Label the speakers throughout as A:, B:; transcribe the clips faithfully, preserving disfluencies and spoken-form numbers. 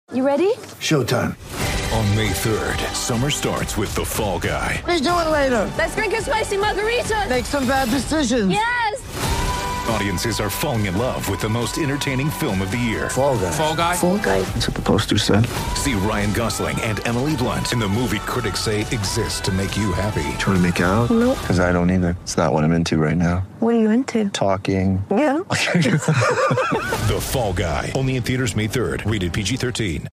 A: You ready?
B: Showtime.
C: On May third, summer starts with The Fall Guy.
B: Let's do it later.
A: Let's drink a spicy margarita.
B: Make some bad decisions.
A: Yes!
C: Audiences are falling in love with the most entertaining film of the year.
B: Fall Guy.
C: Fall Guy?
A: Fall guy.
B: That's what the poster said.
C: See Ryan Gosling and Emily Blunt in the movie critics say exists to make you happy.
B: Trying to make it out?
A: Nope.
B: Because I don't either. It's not what I'm into right now.
A: What are you into?
B: Talking.
A: Yeah.
C: The Fall Guy. Only in theaters May third. Rated P G thirteen.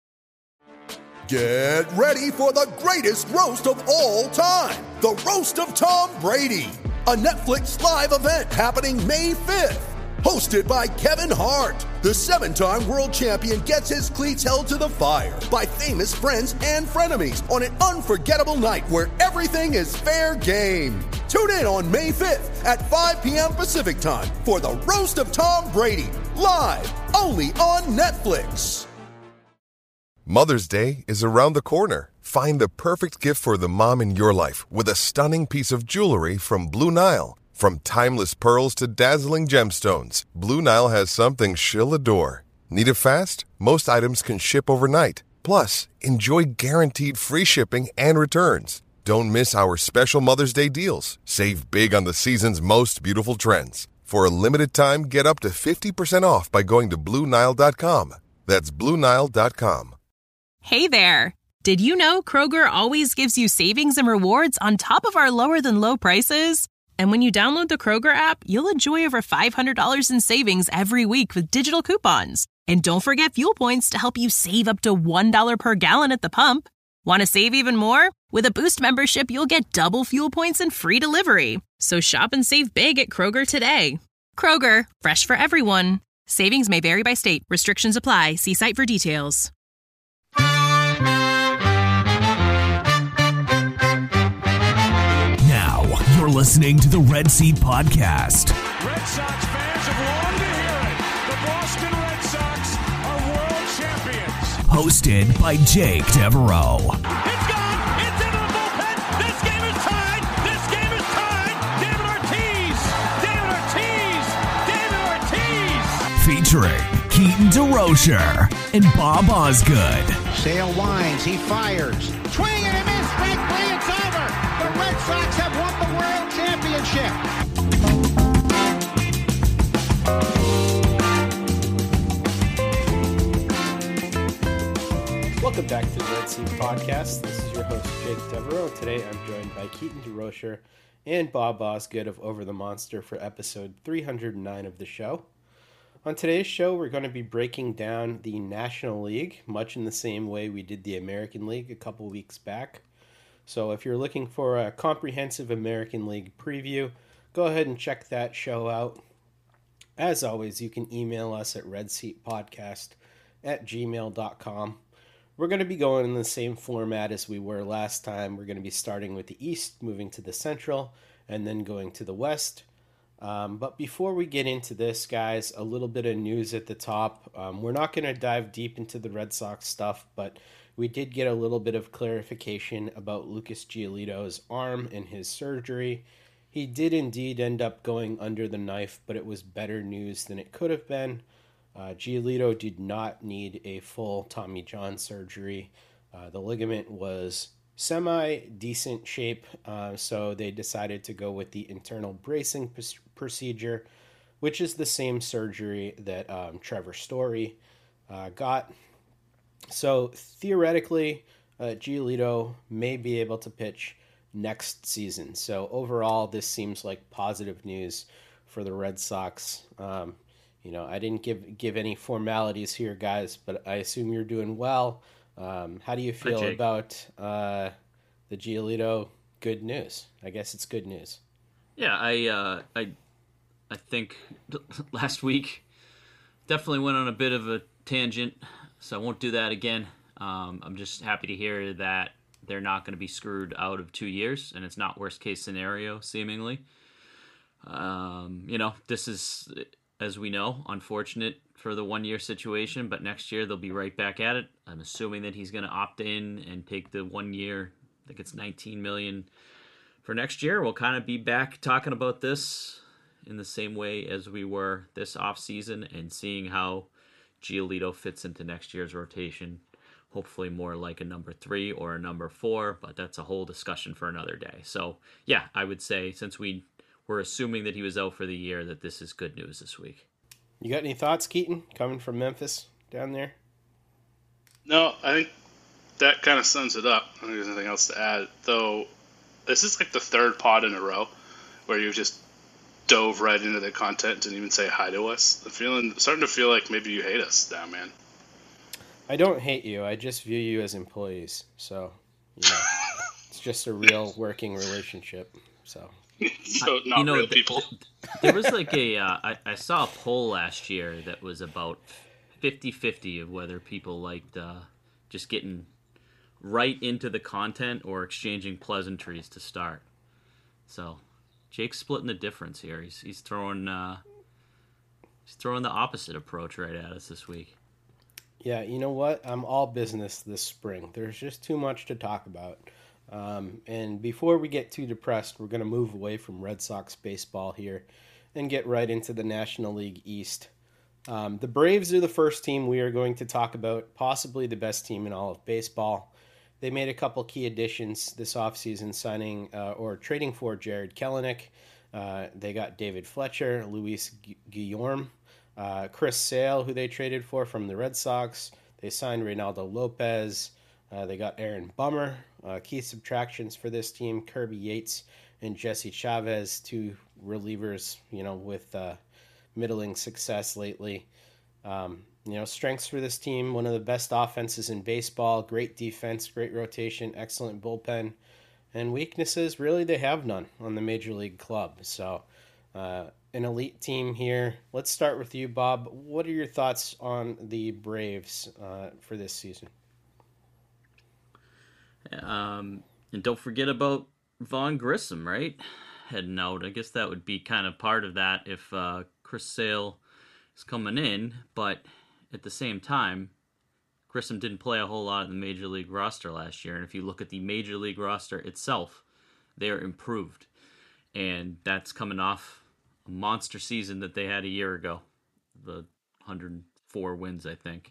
D: Get ready for the greatest roast of all time. The Roast of Tom Brady. A Netflix live event happening May fifth. Hosted by Kevin Hart. The seven-time world champion gets his cleats held to the fire by famous friends and frenemies on an unforgettable night where everything is fair game. Tune in on May fifth at five p.m. Pacific time for the Roast of Tom Brady. Live only on Netflix.
E: Mother's Day is around the corner. Find the perfect gift for the mom in your life with a stunning piece of jewelry from Blue Nile. From timeless pearls to dazzling gemstones, Blue Nile has something she'll adore. Need it fast? Most items can ship overnight. Plus, enjoy guaranteed free shipping and returns. Don't miss our special Mother's Day deals. Save big on the season's most beautiful trends. For a limited time, get up to fifty percent off by going to Blue Nile dot com. That's Blue Nile dot com.
F: Hey there! Did you know Kroger always gives you savings and rewards on top of our lower-than-low prices? And when you download the Kroger app, you'll enjoy over five hundred dollars in savings every week with digital coupons. And don't forget fuel points to help you save up to one dollar per gallon at the pump. Want to save even more? With a Boost membership, you'll get double fuel points and free delivery. So shop and save big at Kroger today. Kroger, fresh for everyone. Savings may vary by state. Restrictions apply. See site for details.
G: Now, you're listening to the Red Seat Podcast.
H: Red Sox fans have longed to hear it. The Boston Red Sox are world champions.
G: Hosted by Jake Devereaux.
H: It's gone. It's into the bullpen. This game is tied. This game is tied. David Ortiz. David Ortiz. David Ortiz.
G: Featuring Keaton DeRocher and Bob Osgood.
I: Sale winds. He fires. Swing and a miss. Strike three. It's over. The Red Sox have won the World Championship.
J: Welcome back to the Red Seat Podcast. This is your host, Jake Devereaux. Today I'm joined by Keaton DeRocher and Bob Osgood of Over the Monster for episode three hundred nine of the show. On today's show, we're going to be breaking down the National League, much in the same way we did the American League a couple weeks back. So if you're looking for a comprehensive American League preview, go ahead and check that show out. As always, you can email us at redseatpodcast at gmail dot com. We're going to be going in the same format as we were last time. We're going to be starting with the East, moving to the Central, and then going to the West. Um, but before we get into this, guys, a little bit of news at the top. Um, we're not going to dive deep into the Red Sox stuff, but we did get a little bit of clarification about Lucas Giolito's arm and his surgery. He did indeed end up going under the knife, but it was better news than it could have been. Uh, Giolito did not need a full Tommy John surgery. Uh, the ligament was semi-decent shape, uh, so they decided to go with the internal bracing p- procedure, which is the same surgery that um, Trevor Story uh, got. So theoretically, uh, Giolito may be able to pitch next season. So overall, this seems like positive news for the Red Sox. Um, you know, I didn't give give any formalities here, guys, but I assume you're doing well. Um, how do you feel about uh, the Giolito good news? I guess it's good news.
K: Yeah, I uh, I I think last week definitely went on a bit of a tangent, so I won't do that again. Um, I'm just happy to hear that they're not going to be screwed out of two years, and it's not worst case scenario, seemingly. Um, you know, this is, as we know, unfortunate for the one-year situation, but next year they'll be right back at it. I'm assuming that he's going to opt in and take the one year. I think it's nineteen million dollars for next year. We'll kind of be back talking about this in the same way as we were this offseason and seeing how Giolito fits into next year's rotation. Hopefully more like a number three or a number four, but that's a whole discussion for another day. So, yeah, I would say since we were assuming that he was out for the year, that this is good news this week.
J: You got any thoughts, Keaton, coming from Memphis down there?
L: No, I think that kind of sums it up. I don't think there's anything else to add. Though, this is like the third pod in a row where you've just dove right into the content and didn't even say hi to us. I'm feeling, starting to feel like maybe you hate us now, man.
J: I don't hate you. I just view you as employees. So, you know, it's just a real working relationship. So,
L: so not
K: you know,
L: real people.
K: There was like a, uh, I, I saw a poll last year that was about fifty-fifty of whether people liked uh, just getting right into the content or exchanging pleasantries to start. So, Jake's splitting the difference here. He's he's throwing uh, he's throwing the opposite approach right at us this week.
J: Yeah, you know what? I'm all business this spring. There's just too much to talk about. Um, and before we get too depressed, we're going to move away from Red Sox baseball here and get right into the National League East. Um, the Braves are the first team we are going to talk about, possibly the best team in all of baseball. They made a couple key additions this offseason, signing uh, or trading for Jared Kelenic. Uh, they got David Fletcher, Luis Guillorme, Uh, Chris Sale, who they traded for from the Red Sox. They signed Reynaldo Lopez. Uh, they got Aaron Bummer. Uh, key subtractions for this team, Kirby Yates and Jesse Chavez, two relievers, you know, with uh, middling success lately. Um, you know, strengths for this team, one of the best offenses in baseball, great defense, great rotation, excellent bullpen. And weaknesses, really, they have none on the Major League club. So, uh, an elite team here. Let's start with you, Bob. What are your thoughts on the Braves uh, for this season?
K: Um, and don't forget about Vaughn Grissom, right? Heading out. I guess that would be kind of part of that if uh, Chris Sale is coming in. But at the same time, Grissom didn't play a whole lot in the Major League roster last year. And if you look at the Major League roster itself, they are improved. And that's coming off a monster season that they had a year ago. The one hundred four wins, I think.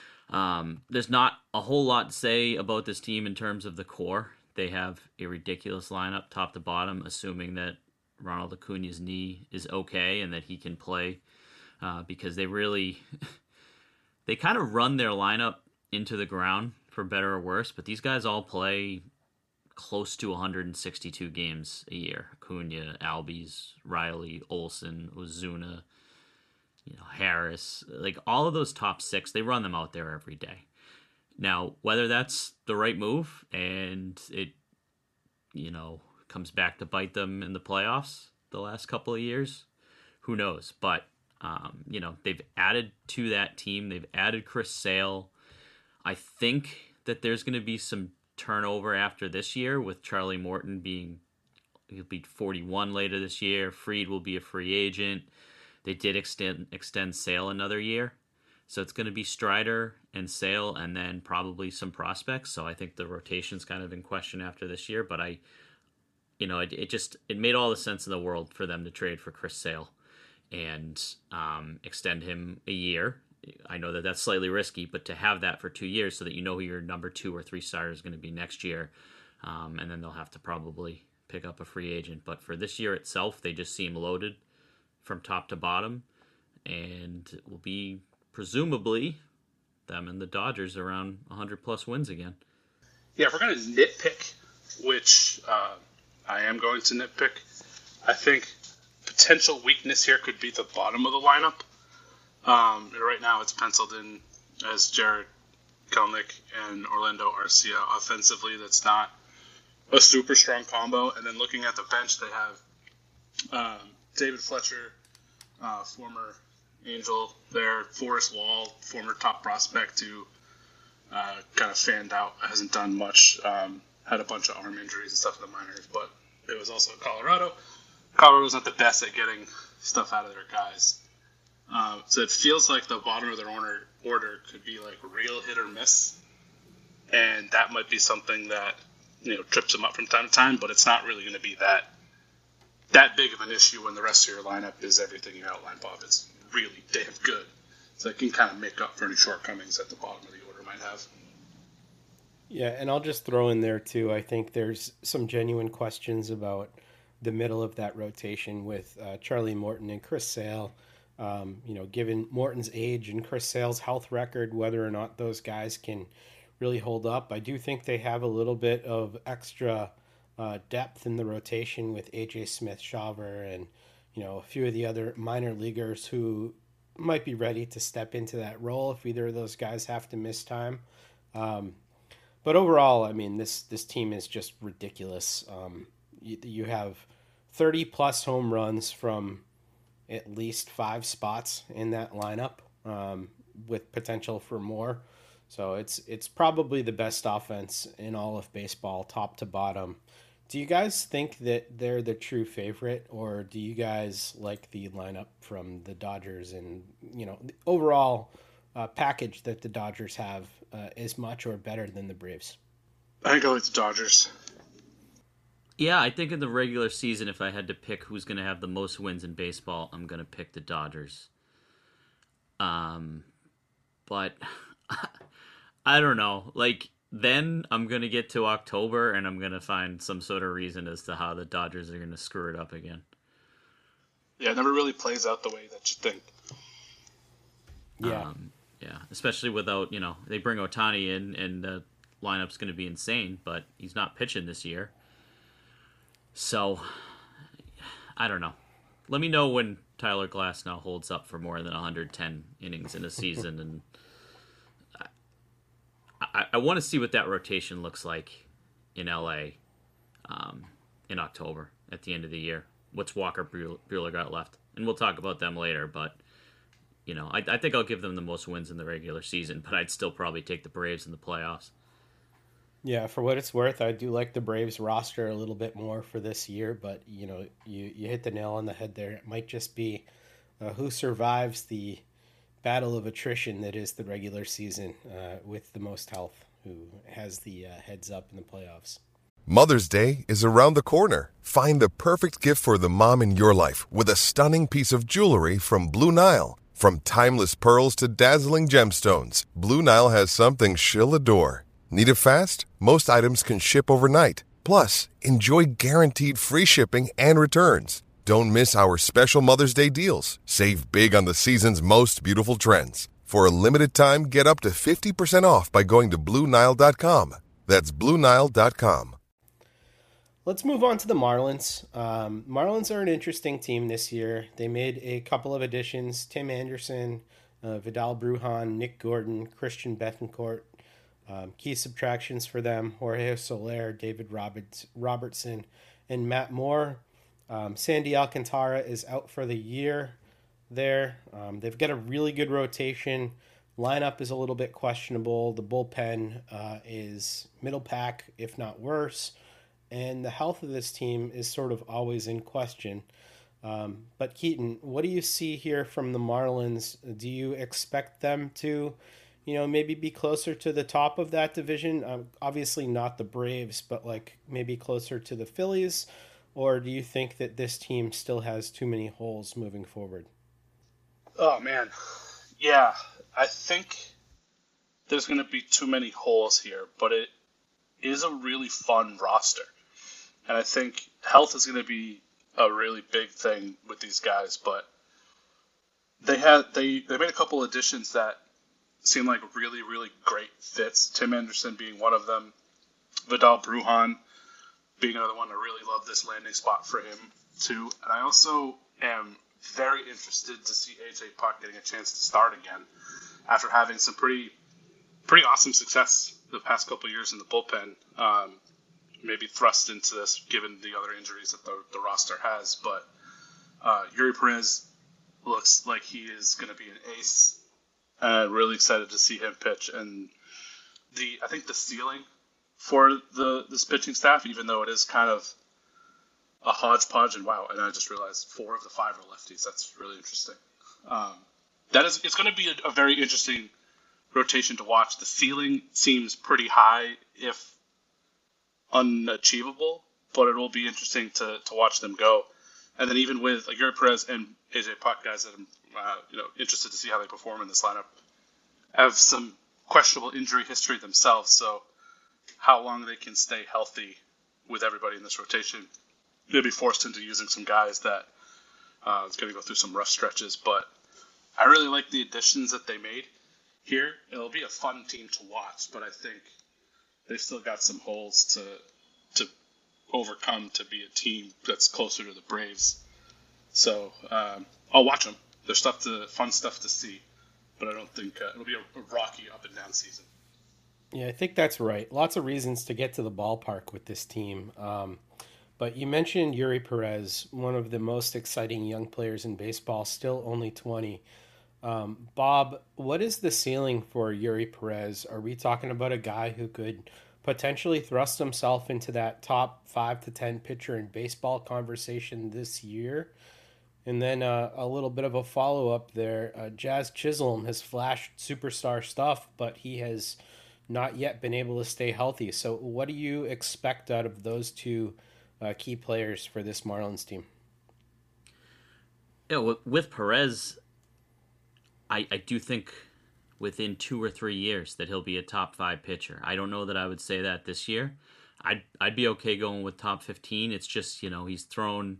K: Um, there's not a whole lot to say about this team in terms of the core. They have a ridiculous lineup top to bottom, assuming that Ronald Acuna's knee is okay and that he can play, uh, because they really, they kind of run their lineup into the ground for better or worse, but these guys all play close to one hundred sixty-two games a year. Acuna, Albies, Riley, Olsen, Ozuna, you know, Harris, like all of those top six, they run them out there every day. Now, whether that's the right move and it, you know, comes back to bite them in the playoffs the last couple of years, who knows? But, um, you know, they've added to that team. They've added Chris Sale. I think that there's going to be some turnover after this year with Charlie Morton being, he'll be forty-one later this year. Fried will be a free agent. They did extend extend Sale another year. So it's going to be Strider and Sale and then probably some prospects. So I think the rotation's kind of in question after this year. But I, you know, it, it just, it made all the sense in the world for them to trade for Chris Sale and um, extend him a year. I know that that's slightly risky, but to have that for two years so that you know who your number two or three starter is going to be next year. Um, and then they'll have to probably pick up a free agent. But for this year itself, they just seem loaded from top to bottom, and it will be presumably them and the Dodgers around one hundred plus wins again.
L: Yeah, if we're going to nitpick, which uh, I am going to nitpick, I think potential weakness here could be the bottom of the lineup. Um, and right now it's penciled in as Jared Kelenic and Orlando Arcia. Offensively, that's not a super strong combo. And then looking at the bench, they have um, David Fletcher, uh, former Angel there, Forrest Wall, former top prospect who uh, kind of fanned out, hasn't done much, um, had a bunch of arm injuries and stuff in the minors, but it was also Colorado. Colorado's not the best at getting stuff out of their guys. Uh, so it feels like the bottom of their order, order could be like real hit or miss, and that might be something that, you know, trips them up from time to time, but it's not really going to be that that big of an issue when the rest of your lineup is everything you outlined, Bob. It's really damn good. So it can kind of make up for any shortcomings at the bottom of the order might have.
J: Yeah, and I'll just throw in there too, I think there's some genuine questions about the middle of that rotation with uh, Charlie Morton and Chris Sale. Um, you know, given Morton's age and Chris Sale's health record, whether or not those guys can really hold up. I do think they have a little bit of extra uh, depth in the rotation with A J Smith-Shawver and, you know, a few of the other minor leaguers who might be ready to step into that role if either of those guys have to miss time. Um, but overall, I mean, this, this team is just ridiculous. Um, you, you have thirty plus home runs from at least five spots in that lineup, um, with potential for more. So it's it's probably the best offense in all of baseball, top to bottom. Do you guys think that they're the true favorite, or do you guys like the lineup from the Dodgers and, you know, the overall uh, package that the Dodgers have uh, is much or better than the Braves?
L: I think I like the Dodgers.
K: Yeah, I think in the regular season, if I had to pick who's going to have the most wins in baseball, I'm going to pick the Dodgers. Um, but I don't know. Like, then I'm going to get to October and I'm going to find some sort of reason as to how the Dodgers are going to screw it up again.
L: Yeah, it never really plays out the way that you think.
J: Yeah.
K: Um, yeah, especially without, you know, they bring Ohtani in and the lineup's going to be insane, but he's not pitching this year. So, I don't know. Let me know when Tyler Glasnow holds up for more than one hundred ten innings in a season. And I, I, I want to see what that rotation looks like in L A um, in October at the end of the year. What's Walker Buehler got left? And we'll talk about them later. But, you know, I, I think I'll give them the most wins in the regular season. But I'd still probably take the Braves in the playoffs.
J: Yeah, for what it's worth, I do like the Braves roster a little bit more for this year, but, you know, you, you hit the nail on the head there. It might just be uh, who survives the battle of attrition that is the regular season uh, with the most health, who has the uh, heads up in the playoffs.
E: Mother's Day is around the corner. Find the perfect gift for the mom in your life with a stunning piece of jewelry from Blue Nile. From timeless pearls to dazzling gemstones, Blue Nile has something she'll adore. Need it fast? Most items can ship overnight. Plus, enjoy guaranteed free shipping and returns. Don't miss our special Mother's Day deals. Save big on the season's most beautiful trends. For a limited time, get up to fifty percent off by going to Blue Nile dot com. That's Blue Nile dot com.
J: Let's move on to the Marlins. Um, Marlins are an interesting team this year. They made a couple of additions. Tim Anderson, uh, Vidal Brujan, Nick Gordon, Christian Bethancourt. Um, key subtractions for them: Jorge Soler, David Roberts, Robertson, and Matt Moore. Um, Sandy Alcantara is out for the year there. Um, they've got a really good rotation. Lineup is a little bit questionable. The bullpen uh, is middle pack, if not worse. And the health of this team is sort of always in question. Um, but Keaton, what do you see here from the Marlins? Do you expect them to, you know, maybe be closer to the top of that division? Um, obviously not the Braves, but like maybe closer to the Phillies? Or do you think that this team still has too many holes moving forward?
L: Oh, man. Yeah, I think there's going to be too many holes here, but it is a really fun roster. And I think health is going to be a really big thing with these guys, but they had they, they made a couple additions that seem like really, really great fits. Tim Anderson being one of them. Vidal Brujan being another one. I really love this landing spot for him, too. And I also am very interested to see A J Puk getting a chance to start again after having some pretty pretty awesome success the past couple years in the bullpen. Um, maybe thrust into this given the other injuries that the, the roster has. But uh, Yuri Perez looks like he is going to be an ace. Uh, really excited to see him pitch. And the I think the ceiling for the this pitching staff, even though it is kind of a hodgepodge, and wow, and I just realized four of the five are lefties. That's really interesting. Um, that is, it's going to be a, a very interesting rotation to watch. The ceiling seems pretty high, if unachievable, but it will be interesting to, to watch them go. And then even with like Yuri Perez and A J Puck, guys that I'm uh, you know interested to see how they perform in this lineup, have some questionable injury history themselves. So how long they can stay healthy with everybody in this rotation, they'll be forced into using some guys that uh, is going to go through some rough stretches. But I really like the additions that they made here. It'll be a fun team to watch, but I think they've still got some holes to to overcome to be a team that's closer to the Braves. So um, I'll watch them. There's stuff to fun stuff to see, but I don't think uh, it'll be a, a rocky up and down season.
J: Yeah, I think that's right. Lots of reasons to get to the ballpark with this team. Um, but you mentioned Yuri Perez, one of the most exciting young players in baseball, still only twenty. Um, Bob, what is the ceiling for Yuri Perez? Are we talking about a guy who could potentially thrust himself into that top five to ten pitcher in baseball conversation this year? And then uh, a little bit of a follow-up there. Uh, Jazz Chisholm has flashed superstar stuff, but he has not yet been able to stay healthy. So what do you expect out of those two uh, key players for this Marlins team?
K: Yeah, with Perez, I, I do think within two or three years that he'll be a top five pitcher. I don't know that I would say that this year. I'd, I'd be okay going with top fifteen. It's just, you know, he's thrown...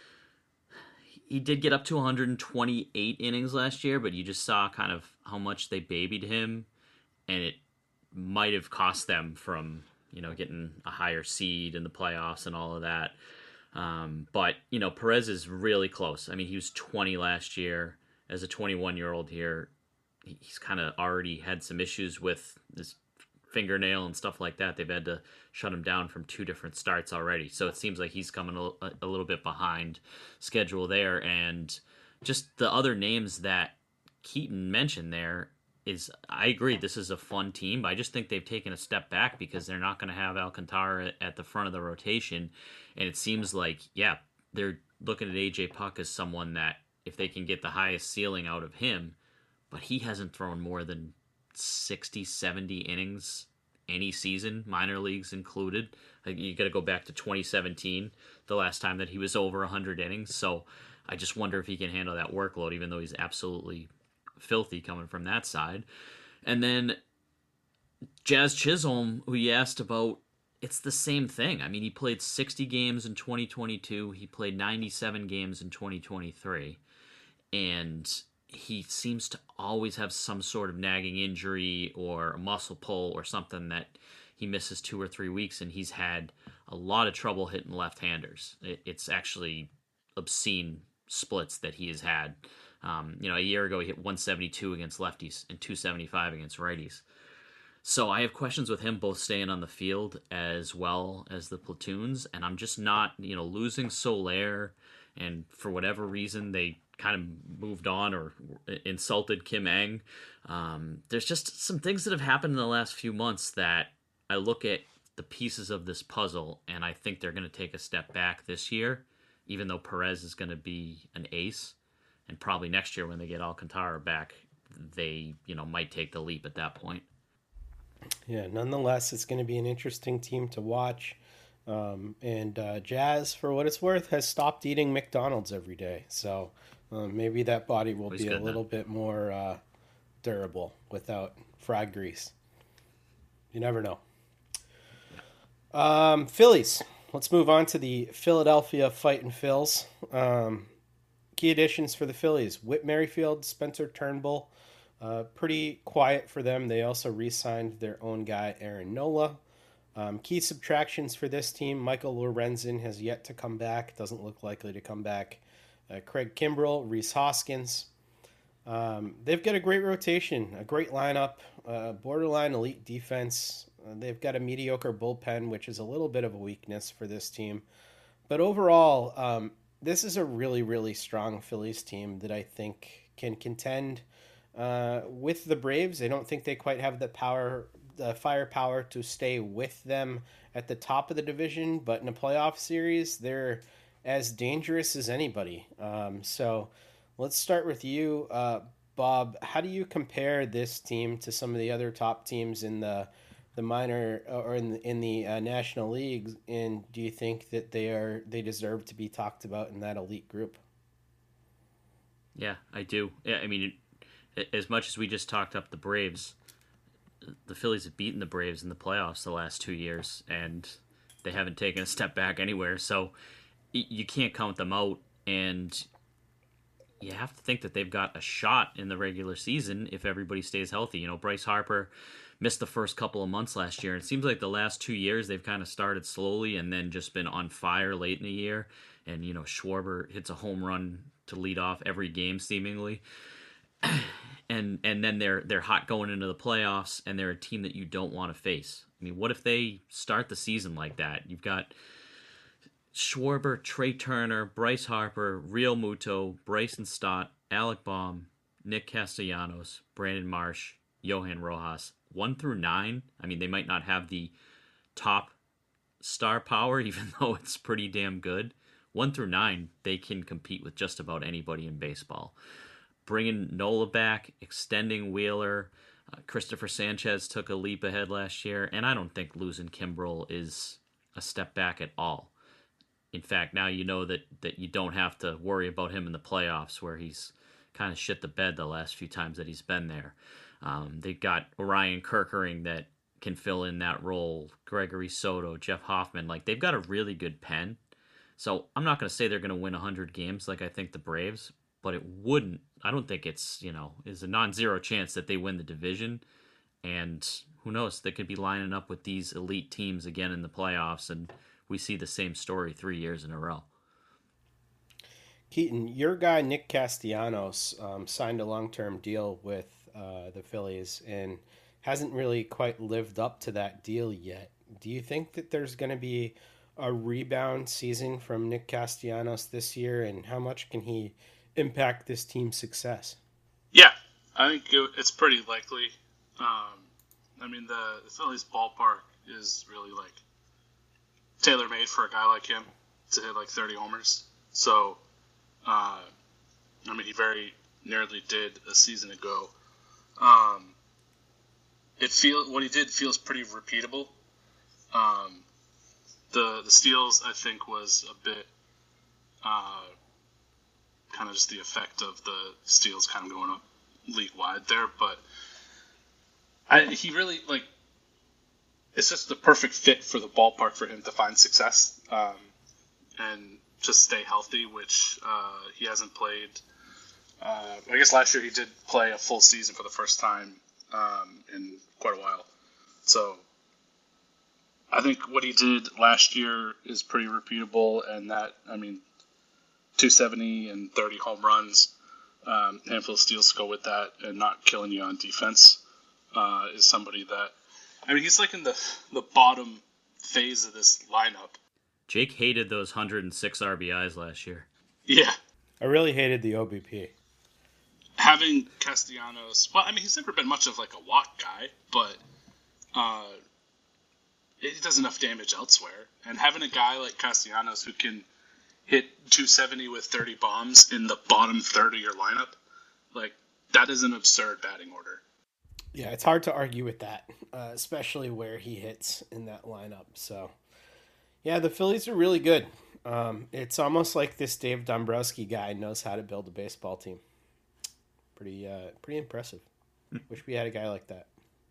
K: He did get up to one hundred twenty-eight innings last year, but you just saw kind of how much they babied him, and it might have cost them from, you know, getting a higher seed in the playoffs and all of that. Um, but, you know, Perez is really close. I mean, he was twenty last year. As a twenty-one-year-old here, he's kind of already had some issues with his fingernail and stuff like that. They've had to shut him down from two different starts already. So it seems like he's coming a, a little bit behind schedule there. And just the other names that Keaton mentioned there is, I agree, this is a fun team, but I just think they've taken a step back because they're not going to have Alcantara at the front of the rotation. And it seems like, yeah, they're looking at A J Puck as someone that, if they can get the highest ceiling out of him, but he hasn't thrown more than sixty, seventy innings any season, minor leagues included. You got to go back to twenty seventeen, the last time that he was over one hundred innings. So I just wonder if he can handle that workload, even though he's absolutely filthy coming from that side. And then Jazz Chisholm, who you asked about, it's the same thing. I mean, he played sixty games in twenty twenty-two. He played ninety-seven games in twenty twenty-three. And he seems to always have some sort of nagging injury or a muscle pull or something that he misses two or three weeks, and he's had a lot of trouble hitting left-handers. It's actually obscene splits that he has had. Um, you know, a year ago he hit one seventy-two against lefties and two seventy-five against righties. So I have questions with him both staying on the field as well as the platoons, and I'm just not, you know, losing Soler, and for whatever reason they kind of moved on or insulted Kim Ng. Um, there's just some things that have happened in the last few months that I look at the pieces of this puzzle, and I think they're going to take a step back this year, even though Perez is going to be an ace. And probably next year when they get Alcantara back, they, you know, might take the leap at that point.
J: Yeah, nonetheless, it's going to be an interesting team to watch. Um, and uh, Jazz, for what it's worth, has stopped eating McDonald's every day. So uh, maybe that body will
K: Always
J: be a
K: good,
J: little
K: then.
J: bit more uh, durable without fried grease. You never know. Um, Phillies. Let's move on to the Philadelphia Fightin' Phils. Um, key additions for the Phillies: Whit Merrifield, Spencer Turnbull. Uh, pretty quiet for them. They also re-signed their own guy, Aaron Nola. Um, key subtractions for this team: Michael Lorenzen has yet to come back. Doesn't look likely to come back. Uh, Craig Kimbrell, Rhys Hoskins. Um, they've got a great rotation, a great lineup, uh, borderline elite defense. Uh, they've got a mediocre bullpen, which is a little bit of a weakness for this team. But overall, um, this is a really, really strong Phillies team that I think can contend uh, with the Braves. I don't think they quite have the power, the firepower to stay with them at the top of the division, but in a playoff series, they're as dangerous as anybody. Um, so let's start with you, uh, Bob. How do you compare this team to some of the other top teams in the the minor or in the, in the uh, national leagues, and do you think that they are they deserve to be talked about in that elite group?
K: Yeah, I do. Yeah, I mean, it, as much as we just talked up the Braves, the Phillies have beaten the Braves in the playoffs the last two years, and they haven't taken a step back anywhere. So you can't count them out, and you have to think that they've got a shot in the regular season if everybody stays healthy. You know, Bryce Harper missed the first couple of months last year. It seems like the last two years they've kind of started slowly and then just been on fire late in the year. And, you know, Schwarber hits a home run to lead off every game seemingly. and and then they're they're hot going into the playoffs, and they're a team that you don't want to face. I mean, what if they start the season like that? You've got Schwarber, Trey Turner, Bryce Harper, Real Muto, Bryson Stott, Alec Baum, Nick Castellanos, Brandon Marsh, Johan Rojas. One through nine, I mean, they might not have the top star power, even though it's pretty damn good. One through nine, they can compete with just about anybody in baseball. Bringing Nola back, extending Wheeler, uh, Christopher Sanchez took a leap ahead last year, and I don't think losing Kimbrel is a step back at all. In fact, now you know that, that you don't have to worry about him in the playoffs, where he's kind of shit the bed the last few times that he's been there. Um, they've got Orion Kerkering that can fill in that role, Gregory Soto, Jeff Hoffman. Like, they've got a really good pen. So I'm not going to say they're going to win one hundred games like I think the Braves, but it wouldn't. I don't think it's, you know, is a non-zero chance that they win the division. And who knows, they could be lining up with these elite teams again in the playoffs, and we see the same story three years in a row.
J: Keaton, your guy Nick Castellanos um, signed a long-term deal with uh, the Phillies and hasn't really quite lived up to that deal yet. Do you think that there's going to be a rebound season from Nick Castellanos this year, and how much can he impact this team's success?
L: Yeah, I think it's pretty likely. Um, I mean, the, the Phillies ballpark is really like tailor-made for a guy like him to hit like thirty homers. So, uh, I mean, he very nearly did a season ago. Um, it feel what he did feels pretty repeatable. Um, the the steals, I think, was a bit uh, kind of just the effect of the steals kind of going up league wide there, but I, he really like. It's just the perfect fit for the ballpark for him to find success um, and just stay healthy, which uh, he hasn't played. Uh, I guess last year he did play a full season for the first time um, in quite a while. So I think what he did last year is pretty repeatable, and that, I mean, two seventy and thirty home runs, um, handful of steals to go with that, and not killing you on defense uh, is somebody that, I mean, he's like in the the bottom phase of this lineup.
K: Jake hated those one hundred six R B Is last year.
L: Yeah.
J: I really hated the O B P.
L: Having Castellanos, well, I mean, he's never been much of like a walk guy, but uh, he does enough damage elsewhere. And having a guy like Castellanos who can hit two seventy with thirty bombs in the bottom third of your lineup, like, that is an absurd batting order.
J: Yeah, it's hard to argue with that, uh, especially where he hits in that lineup. So, yeah, the Phillies are really good. Um, it's almost like this Dave Dombrowski guy knows how to build a baseball team. Pretty, uh, pretty impressive. Wish we had a guy like that.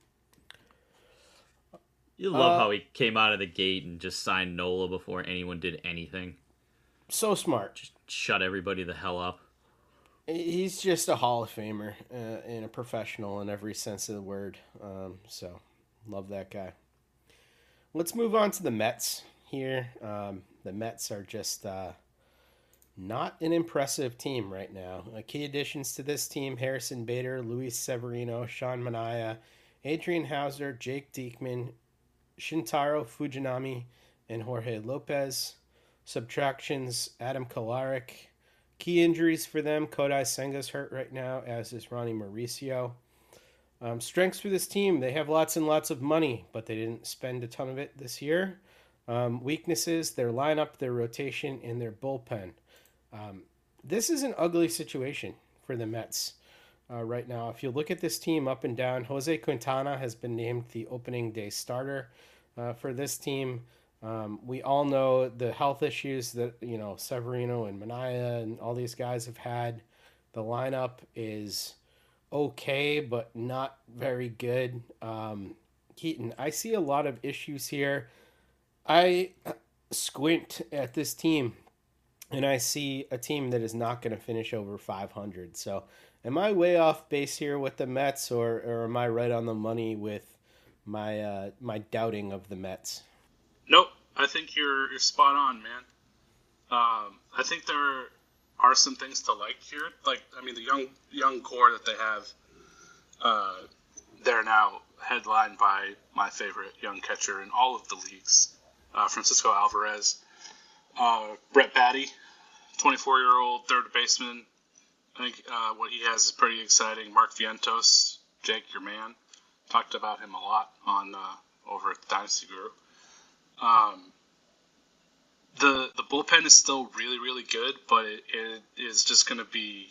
K: You love
J: uh,
K: how he came out of the gate and just signed Nola before anyone did anything.
J: So smart.
K: Just shut everybody the hell up.
J: He's just a Hall of Famer uh, and a professional in every sense of the word. Um, so, love that guy. Let's move on to the Mets here. Um, the Mets are just uh, not an impressive team right now. Uh, key additions to this team: Harrison Bader, Luis Severino, Sean Manaea, Adrian Hauser, Jake Diekman, Shintaro Fujinami, and Jorge Lopez. Subtractions: Adam Kolarek. Key injuries for them: Kodai Senga's hurt right now, as is Ronnie Mauricio. Um, strengths for this team: they have lots and lots of money, but they didn't spend a ton of it this year. Um, weaknesses: their lineup, their rotation, and their bullpen. Um, this is an ugly situation for the Mets. uh, right now. If you look at this team up and down, Jose Quintana has been named the opening day starter uh, for this team. Um, we all know the health issues that, you know, Severino and Minaya and all these guys have had. The lineup is okay, but not very good. Um, Keaton, I see a lot of issues here. I squint at this team and I see a team that is not going to finish over five hundred. So am I way off base here with the Mets, or, or am I right on the money with my uh, my doubting of the Mets?
L: Nope, I think you're you're spot on, man. Um, I think there are some things to like here. Like, I mean, the young young core that they have, uh, they're now headlined by my favorite young catcher in all of the leagues, uh, Francisco Alvarez. Uh, Brett Baty, twenty-four-year-old third baseman. I think uh, what he has is pretty exciting. Mark Vientos, Jake, your man, talked about him a lot on uh, over at the Dynasty Guru. Um, the the bullpen is still really, really good, but it, it is just going to be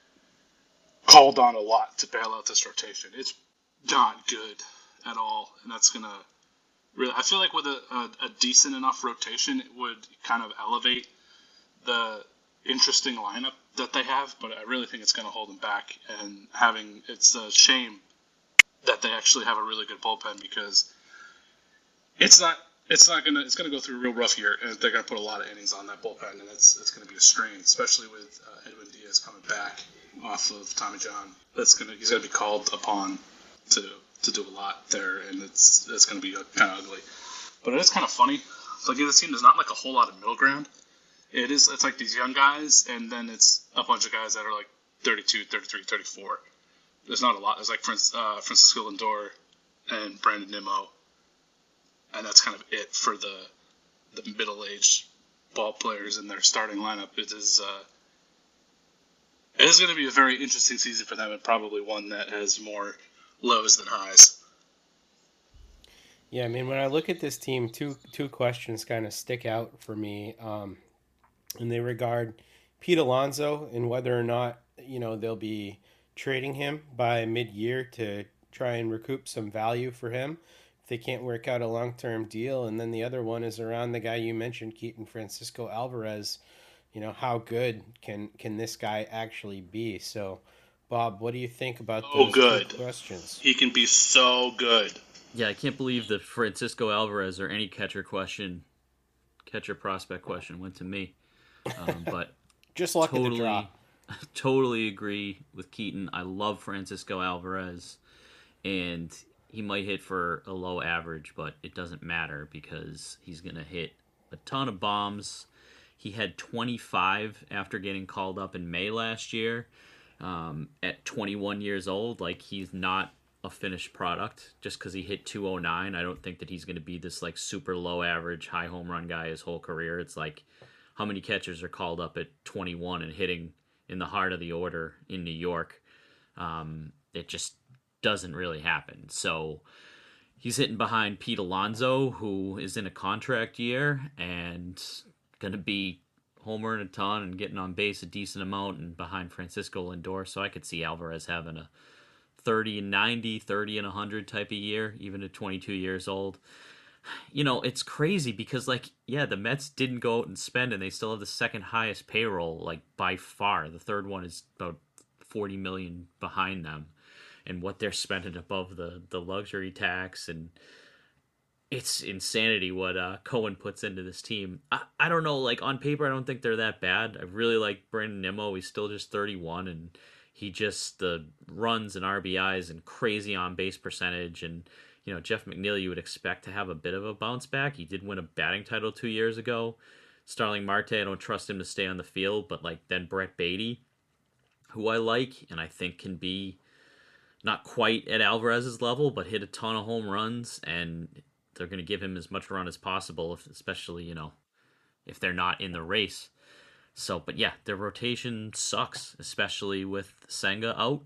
L: called on a lot to bail out this rotation. It's not good at all, and that's going to really, I feel like with a, a, a decent enough rotation, it would kind of elevate the interesting lineup that they have, but I really think it's going to hold them back. And having, it's a shame that they actually have a really good bullpen, because it's not, it's not gonna, it's gonna go through a real rough year, and they're gonna put a lot of innings on that bullpen, and it's it's gonna be a strain, especially with uh, Edwin Diaz coming back off of Tommy John. That's gonna, he's gonna be called upon to to do a lot there, and it's it's going to be kind of ugly. But it is kind of funny. Like, this team, there's not like a whole lot of middle ground. It is, it's like these young guys, and then it's a bunch of guys that are like thirty-two, thirty-three, thirty-four. There's not a lot. There's like uh, Francisco Lindor and Brandon Nimmo, and that's kind of it for the the middle-aged ball players in their starting lineup. It is uh, it is going to be a very interesting season for them, and probably one that has more lows than highs.
J: Yeah, I mean, when I look at this team, two two questions kind of stick out for me, um, and they regard Pete Alonso and whether or not, you know, they'll be trading him by mid-year to try and recoup some value for him if they can't work out a long-term deal. And then the other one is around the guy you mentioned, Keaton, Francisco Alvarez. You know, how good can can this guy actually be? So, Bob, what do you think about those
L: oh, good.
J: two questions?
L: He can be so good.
K: Yeah, I can't believe the Francisco Alvarez or any catcher question, catcher prospect question went to me. Um, but
J: just luck
K: totally,
J: of the draw.
K: Totally agree with Keaton. I love Francisco Alvarez, and he might hit for a low average, but it doesn't matter because he's going to hit a ton of bombs. He had twenty-five after getting called up in May last year. Um, at twenty-one years old, like, he's not a finished product just because he hit two oh nine. I don't think that he's going to be this like super low average high home run guy his whole career. It's like, how many catchers are called up at twenty-one and hitting in the heart of the order in New York? Um, it just doesn't really happen. So he's hitting behind Pete Alonso, who is in a contract year and going to be homering a ton and getting on base a decent amount, and behind Francisco Lindor. So I could see Alvarez having a thirty and ninety, thirty and one hundred type of year, even at twenty-two years old. You know, it's crazy because, like, yeah, the Mets didn't go out and spend, and they still have the second highest payroll, like, by far. The third one is about forty million dollars behind them, and what they're spending above the, the luxury tax, and it's insanity what uh, Cohen puts into this team. I, I don't know, like, on paper, I don't think they're that bad. I really like Brandon Nimmo. He's still just thirty-one, and he just, the runs and R B Is and crazy on-base percentage, and, you know, Jeff McNeil you would expect to have a bit of a bounce back. He did win a batting title two years ago. Starling Marte, I don't trust him to stay on the field, but, like, then Brett Baty, who I like, and I think can be not quite at Alvarez's level, but hit a ton of home runs, and they're going to give him as much run as possible, if, especially, you know, if they're not in the race. So, but yeah, their rotation sucks, especially with Senga out,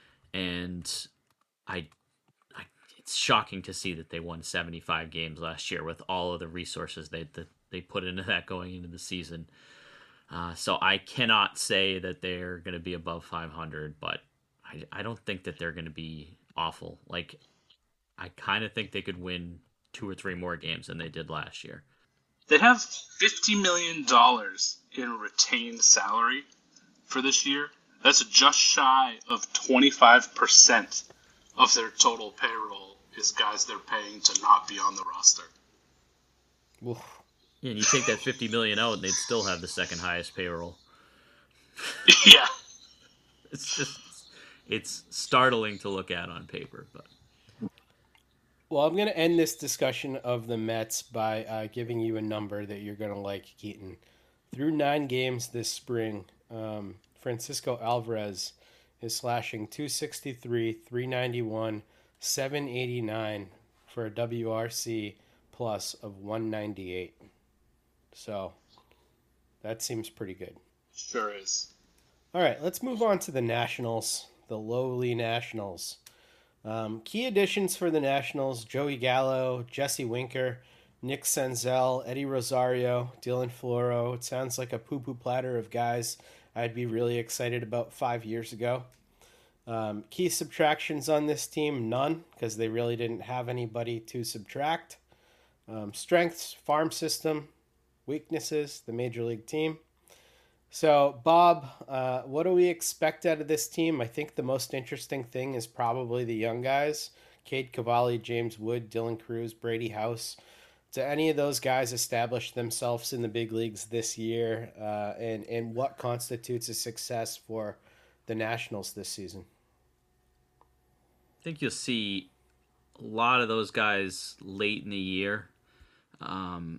K: and I, I, it's shocking to see that they won seventy-five games last year with all of the resources they that they put into that going into the season. Uh, so I cannot say that they're going to be above five hundred, but I I, I don't think that they're going to be awful. Like, I kind of think they could win two or three more games than they did last year.
L: They have fifty million dollars in retained salary for this year. That's just shy of twenty-five percent of their total payroll is guys they're paying to not be on the roster.
K: Oof. Yeah, and you take that fifty million dollars out, and they'd still have the second highest payroll.
L: Yeah.
K: It's just, it's startling to look at on paper. But
J: well, I'm going to end this discussion of the Mets by uh, giving you a number that you're going to like, Keaton. Through nine games this spring, um, Francisco Alvarez is slashing two sixty-three, three ninety-one, seven eighty-nine for a W R C plus of one ninety-eight. So that seems pretty good.
L: Sure is.
J: All right, let's move on to the Nationals, the lowly Nationals. Um, key additions for the Nationals: Joey Gallo, Jesse Winker, Nick Senzel, Eddie Rosario, Dylan Floro. It sounds like a poo-poo platter of guys I'd be really excited about five years ago. Um, key subtractions on this team, none, because they really didn't have anybody to subtract. Um, strengths, farm system. Weaknesses, the major league team. So, Bob, uh, what do we expect out of this team? I think the most interesting thing is probably the young guys. Cade Cavalli, James Wood, Dylan Cruz, Brady House. Do any of those guys establish themselves in the big leagues this year? Uh, and, and what constitutes a success for the Nationals this season?
K: I think you'll see a lot of those guys late in the year. Um,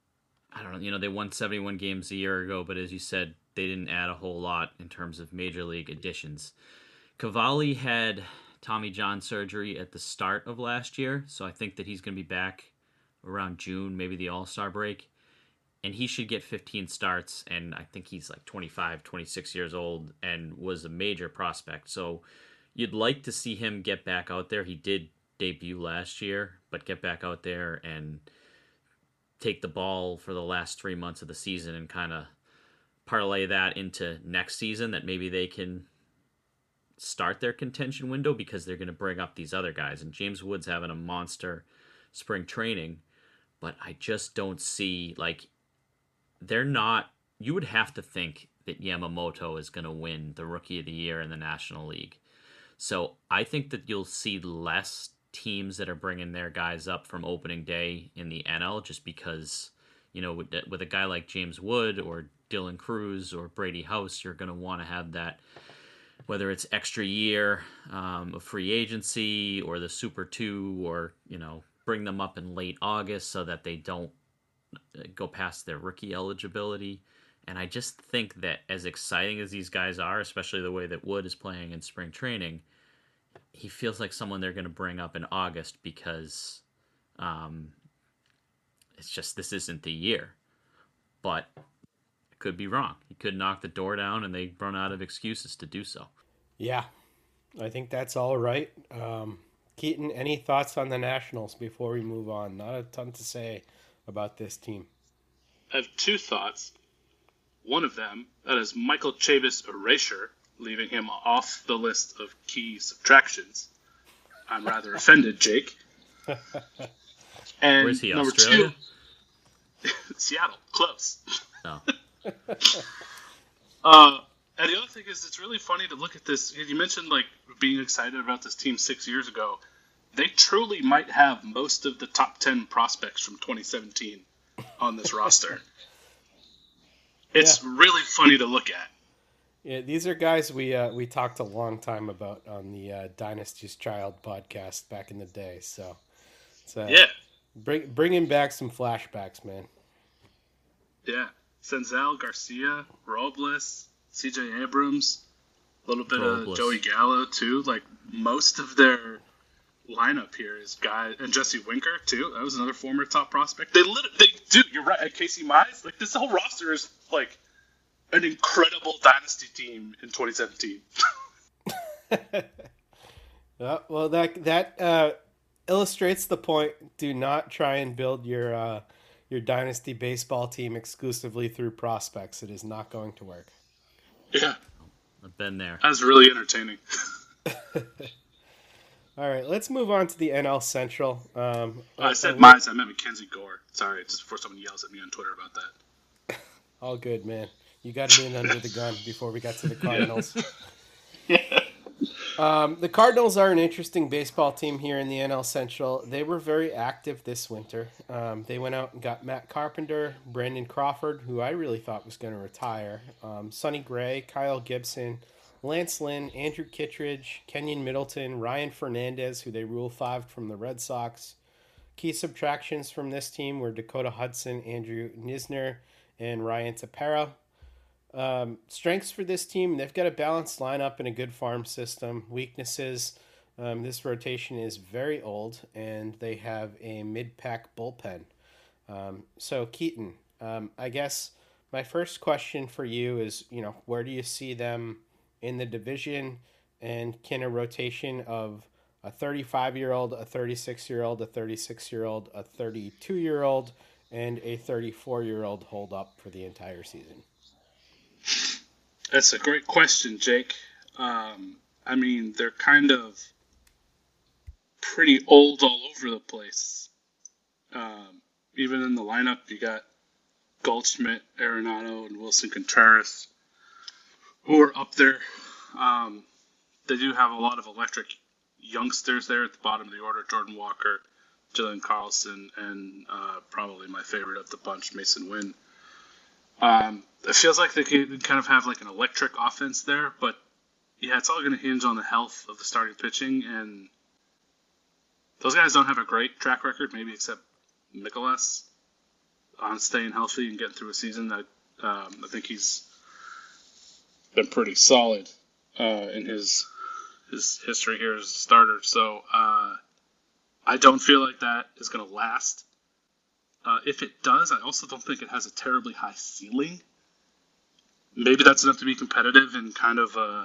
K: I don't know, you know, they won seventy-one games a year ago, but as you said, they didn't add a whole lot in terms of major league additions. Cavalli had Tommy John surgery at the start of last year, so I think that he's going to be back around June, maybe the All-Star break, and he should get fifteen starts, and I think he's like twenty-five, twenty-six years old and was a major prospect. So you'd like to see him get back out there. He did debut last year, but get back out there and take the ball for the last three months of the season and kind of parlay that into next season, that maybe they can start their contention window because they're going to bring up these other guys. And James Wood's having a monster spring training, but I just don't see, like, they're not, you would have to think that Yamamoto is going to win the Rookie of the Year in the National League. So I think that you'll see less teams that are bringing their guys up from opening day in the N L, just because, you know, with, with a guy like James Wood or Dylan Cruz or Brady House, you're going to want to have that, whether it's extra year um, of free agency or the Super two, or, you know, bring them up in late August so that they don't go past their rookie eligibility. And I just think that as exciting as these guys are, especially the way that Wood is playing in spring training, he feels like someone they're going to bring up in August because um, it's just, this isn't the year. But I could be wrong. He could knock the door down and they run out of excuses to do so.
J: Yeah, I think that's all right. Um, Keaton, any thoughts on the Nationals before we move on? Not a ton to say about this team.
L: I have two thoughts. One of them, that is Michael Chavis' erasure, leaving him off the list of key subtractions. I'm rather offended, Jake. And
K: where's he,
L: number
K: Australia?
L: two, Seattle, close.
K: No.
L: uh, and the other thing is, it's really funny to look at this. You mentioned like being excited about this team six years ago. They truly might have most of the top ten prospects from twenty seventeen on this roster. It's yeah. really funny to look at.
J: Yeah, these are guys we uh, we talked a long time about on the uh, Dynasty's Child podcast back in the day. So, so
L: yeah,
J: bring bringing back some flashbacks, man.
L: Yeah, Senzel, Garcia, Robles, C J Abrams, a little bit Robles. of Joey Gallo too. Like most of their lineup here is guys, and Jesse Winker too. That was another former top prospect. They literally, they do. You're right. At Casey Mize, like this whole roster is like an incredible dynasty team in twenty seventeen.
J: uh, well, that that uh, illustrates the point. Do not try and build your uh, your dynasty baseball team exclusively through prospects. It is not going to work.
L: Yeah,
K: I've been there.
L: That was really entertaining.
J: All right, let's move on to the N L Central. Um,
L: I said
J: uh,
L: mine, I meant Mackenzie Gore. Sorry, just before someone yells at me on Twitter about that.
J: All good, man. You got it in under the gun before we got to the Cardinals. um, the Cardinals are an interesting baseball team here in the N L Central. They were very active this winter. Um, they went out and got Matt Carpenter, Brandon Crawford, who I really thought was going to retire, um, Sonny Gray, Kyle Gibson, Lance Lynn, Andrew Kittredge, Kenyon Middleton, Ryan Fernandez, who they Rule five from the Red Sox. Key subtractions from this team were Dakota Hudson, Andrew Knizner, and Ryan Tepera. Um, strengths for this team, they've got a balanced lineup and a good farm system. Weaknesses, um, this rotation is very old, and they have a mid-pack bullpen. Um, so, Keaton, um, I guess my first question for you is, you know, where do you see them in the division, and can a rotation of a thirty-five-year-old, a thirty-six-year-old, a thirty-six-year-old, a thirty-two-year-old, and a thirty-four-year-old hold up for the entire season?
L: That's a great question, Jake. Um, I mean, they're kind of pretty old all over the place. Um, even in the lineup, you got Goldschmidt, Arenado, and Wilson Contreras, who are up there. Um, they do have a lot of electric youngsters there at the bottom of the order. Jordan Walker, Jillian Carlson, and uh, probably my favorite of the bunch, Mason Wynn. Um, it feels like they can kind of have like an electric offense there, but yeah, it's all going to hinge on the health of the starting pitching, and those guys don't have a great track record, maybe except Mikolas, on staying healthy and getting through a season. That um, I think he's been pretty solid uh, in his his history here as a starter. So uh, I don't feel like that is going to last. Uh, if it does, I also don't think it has a terribly high ceiling. Maybe that's enough to be competitive in kind of a,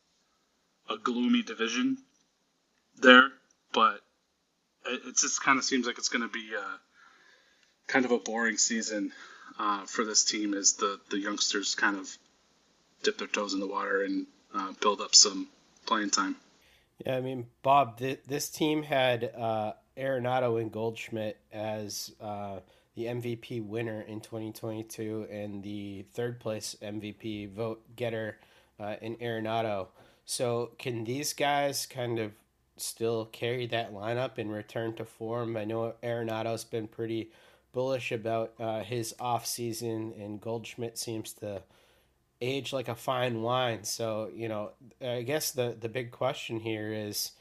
L: a gloomy division there, but it, it just kind of seems like it's going to be a, kind of a boring season uh, for this team as the, the youngsters kind of dip their toes in the water and uh, build up some playing time.
J: Yeah, I mean, Bob, th- this team had uh, Arenado and Goldschmidt as uh, the M V P winner in twenty twenty-two and the third place M V P vote getter uh, in Arenado. So can these guys kind of still carry that lineup and return to form? I know Arenado's been pretty bullish about uh, his offseason, and Goldschmidt seems to age like a fine wine. So, you know, I guess the, the big question here is,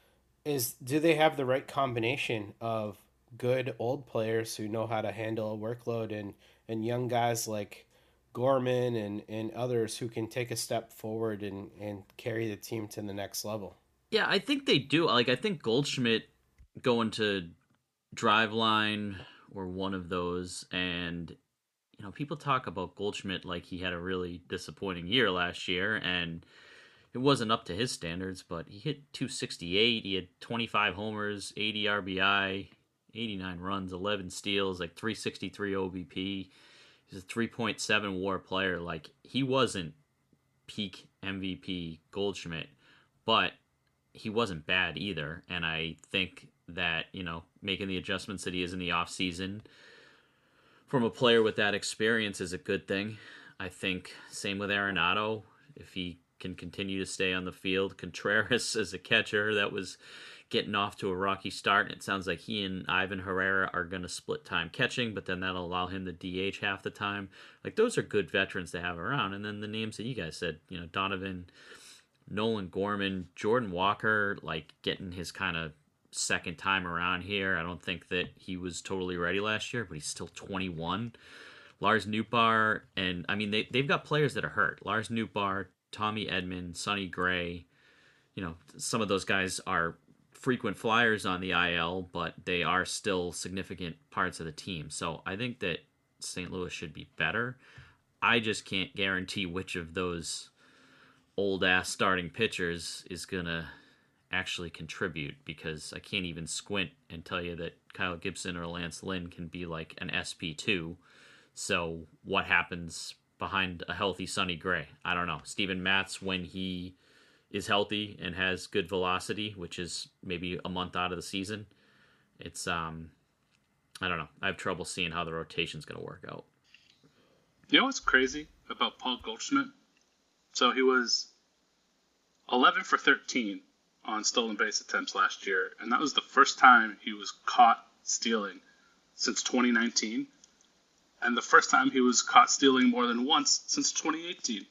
J: is do they have the right combination of good old players who know how to handle a workload and, and young guys like Gorman and, and others who can take a step forward and, and carry the team to the next level?
K: Yeah, I think they do. Like, I think Goldschmidt going to Driveline or one of those, and you know, people talk about Goldschmidt like he had a really disappointing year last year, and it wasn't up to his standards, but he hit two sixty-eight, he had twenty-five homers, eighty R B I, eighty-nine runs, eleven steals, like three sixty-three O B P. He's a three point seven WAR player. Like, he wasn't peak M V P Goldschmidt, but he wasn't bad either, and I think that, you know, making the adjustments that he is in the offseason from a player with that experience is a good thing. I think same with Arenado, if he can continue to stay on the field. Contreras as a catcher that was getting off to a rocky start, and it sounds like he and Ivan Herrera are going to split time catching, but then that'll allow him to D H half the time. Like, those are good veterans to have around. And then the names that you guys said, you know, Donovan, Nolan Gorman, Jordan Walker, like getting his kind of second time around here. I don't think that he was totally ready last year, but he's still twenty-one. Lars Nootbaar, and I mean, they, they've got players that are hurt. Lars Nootbaar, Tommy Edman, Sonny Gray, you know, some of those guys are frequent flyers on the I L, but they are still significant parts of the team. So I think that Saint Louis should be better. I just can't guarantee which of those old-ass starting pitchers is going to actually contribute, because I can't even squint and tell you that Kyle Gibson or Lance Lynn can be like an S P two. So what happens behind a healthy Sonny Gray? I don't know. Steven Matz, when he is healthy and has good velocity, which is maybe a month out of the season, it's um, I don't know. I have trouble seeing how the rotation's going to work out.
L: You know what's crazy about Paul Goldschmidt? So he was eleven for thirteen on stolen base attempts last year, and that was the first time he was caught stealing since twenty nineteen, and the first time he was caught stealing more than once since twenty eighteen.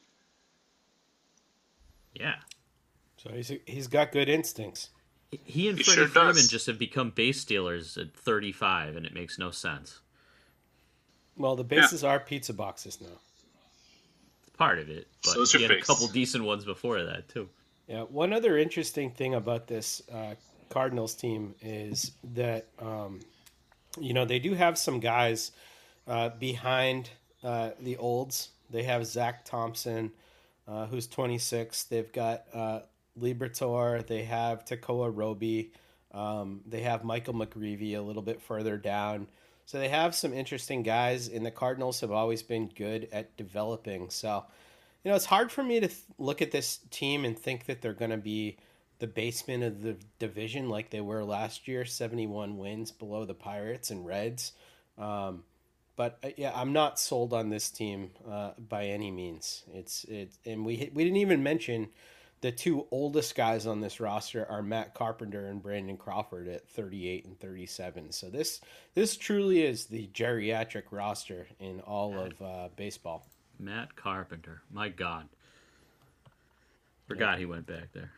K: Yeah.
J: So he's he's got good instincts.
K: He and
L: He
K: Freddie
L: sure
K: Freeman
L: does.
K: just have become base stealers at thirty-five, and it makes no sense.
J: Well, the bases are pizza boxes now.
K: Part of it, but
L: So is
K: he
L: your
K: had a
L: face.
K: couple decent ones before that too.
J: Yeah, one other interesting thing about this uh, Cardinals team is that um, you know they do have some guys uh, behind uh, the olds. They have Zach Thompson, uh, who's twenty-six. They've got uh, Liberatore. They have Tekoa Roby. Um, they have Michael McGreevy a little bit further down. So they have some interesting guys, and the Cardinals have always been good at developing. So, you know, it's hard for me to th- look at this team and think that they're going to be the basement of the division like they were last year, seventy-one wins below the Pirates and Reds. Um, but uh, yeah, I'm not sold on this team uh, by any means. It's it, and we we didn't even mention the two oldest guys on this roster are Matt Carpenter and Brandon Crawford at thirty-eight and thirty-seven. So this this truly is the geriatric roster in all of uh, baseball.
K: Matt Carpenter, my God, forgot he went back there.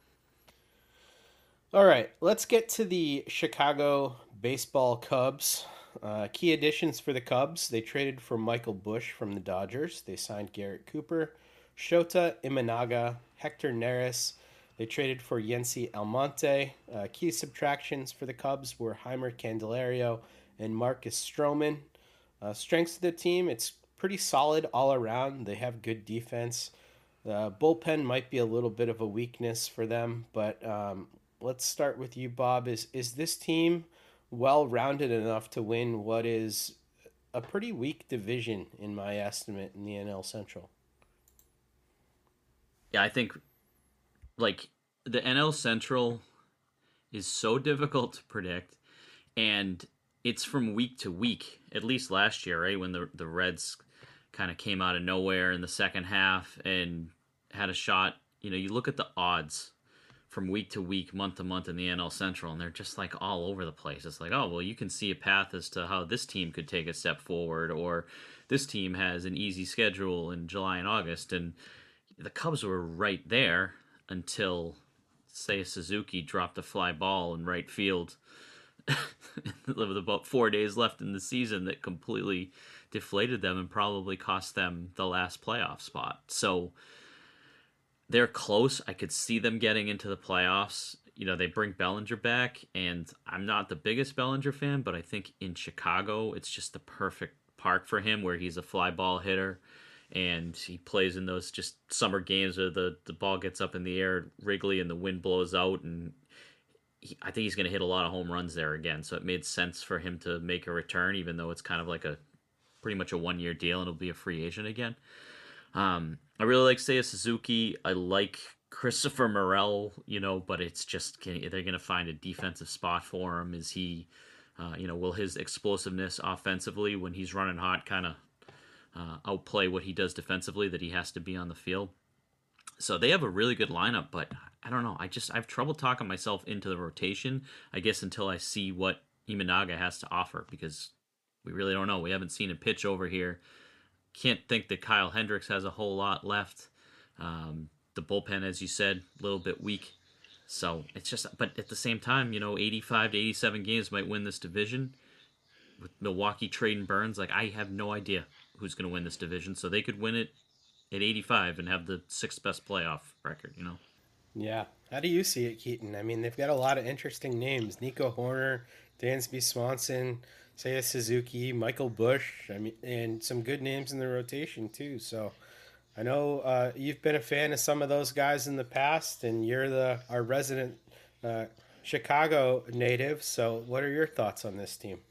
J: All right, let's get to the Chicago baseball Cubs. Uh, key additions for the Cubs: they traded for Michael Busch from the Dodgers. They signed Garrett Cooper, Shota Imanaga, Hector Neris. They traded for Yency Almonte. Uh, key subtractions for the Cubs were Heimer Candelario and Marcus Stroman. Uh, strengths of the team, it's pretty solid all around. They have good defense. Uh, bullpen might be a little bit of a weakness for them, but um, let's start with you, Bob. Is is this team well-rounded enough to win what is a pretty weak division, in my estimate, in the N L Central?
K: Yeah, I think like the N L Central is so difficult to predict, and it's from week to week. At least last year, right, when the the Reds kind of came out of nowhere in the second half and had a shot. You know, you look at the odds from week to week, month to month in the N L Central, and they're just like all over the place. It's like, oh, well, you can see a path as to how this team could take a step forward, or this team has an easy schedule in July and August. And the Cubs were right there until Seiya Suzuki dropped a fly ball in right field with about four days left in the season that completely deflated them and probably cost them the last playoff spot. So they're close. I could see them getting into the playoffs. You know, they bring Bellinger back, and I'm not the biggest Bellinger fan, but I think in Chicago, it's just the perfect park for him where he's a fly ball hitter, and he plays in those just summer games where the, the ball gets up in the air at Wrigley and the wind blows out, and he, I think he's going to hit a lot of home runs there again. So it made sense for him to make a return, even though it's kind of like a pretty much a one-year deal and he'll be a free agent again. Um, I really like Seiya Suzuki. I like Christopher Morel, you know, but it's just, can, they're going to find a defensive spot for him. Is he, uh, you know, will his explosiveness offensively when he's running hot kind of uh, outplay what he does defensively, that he has to be on the field? So they have a really good lineup, but I don't know. I just, I have trouble talking myself into the rotation, I guess, until I see what Imanaga has to offer, because we really don't know. We haven't seen a pitch over here. Can't think that Kyle Hendricks has a whole lot left. Um, the bullpen, as you said, a little bit weak. So it's just, but at the same time, you know, eighty-five to eighty-seven games might win this division. With Milwaukee trading Burns, like, I have no idea who's going to win this division. So they could win it at eighty-five and have the sixth best playoff record, you know?
J: Yeah. How do you see it, Keaton? I mean, they've got a lot of interesting names. Nico Horner, Dansby Swanson, Seiya Suzuki, Michael Busch, I mean, and some good names in the rotation too. So I know uh, you've been a fan of some of those guys in the past, and you're the our resident uh, Chicago native. So what are your thoughts on this team?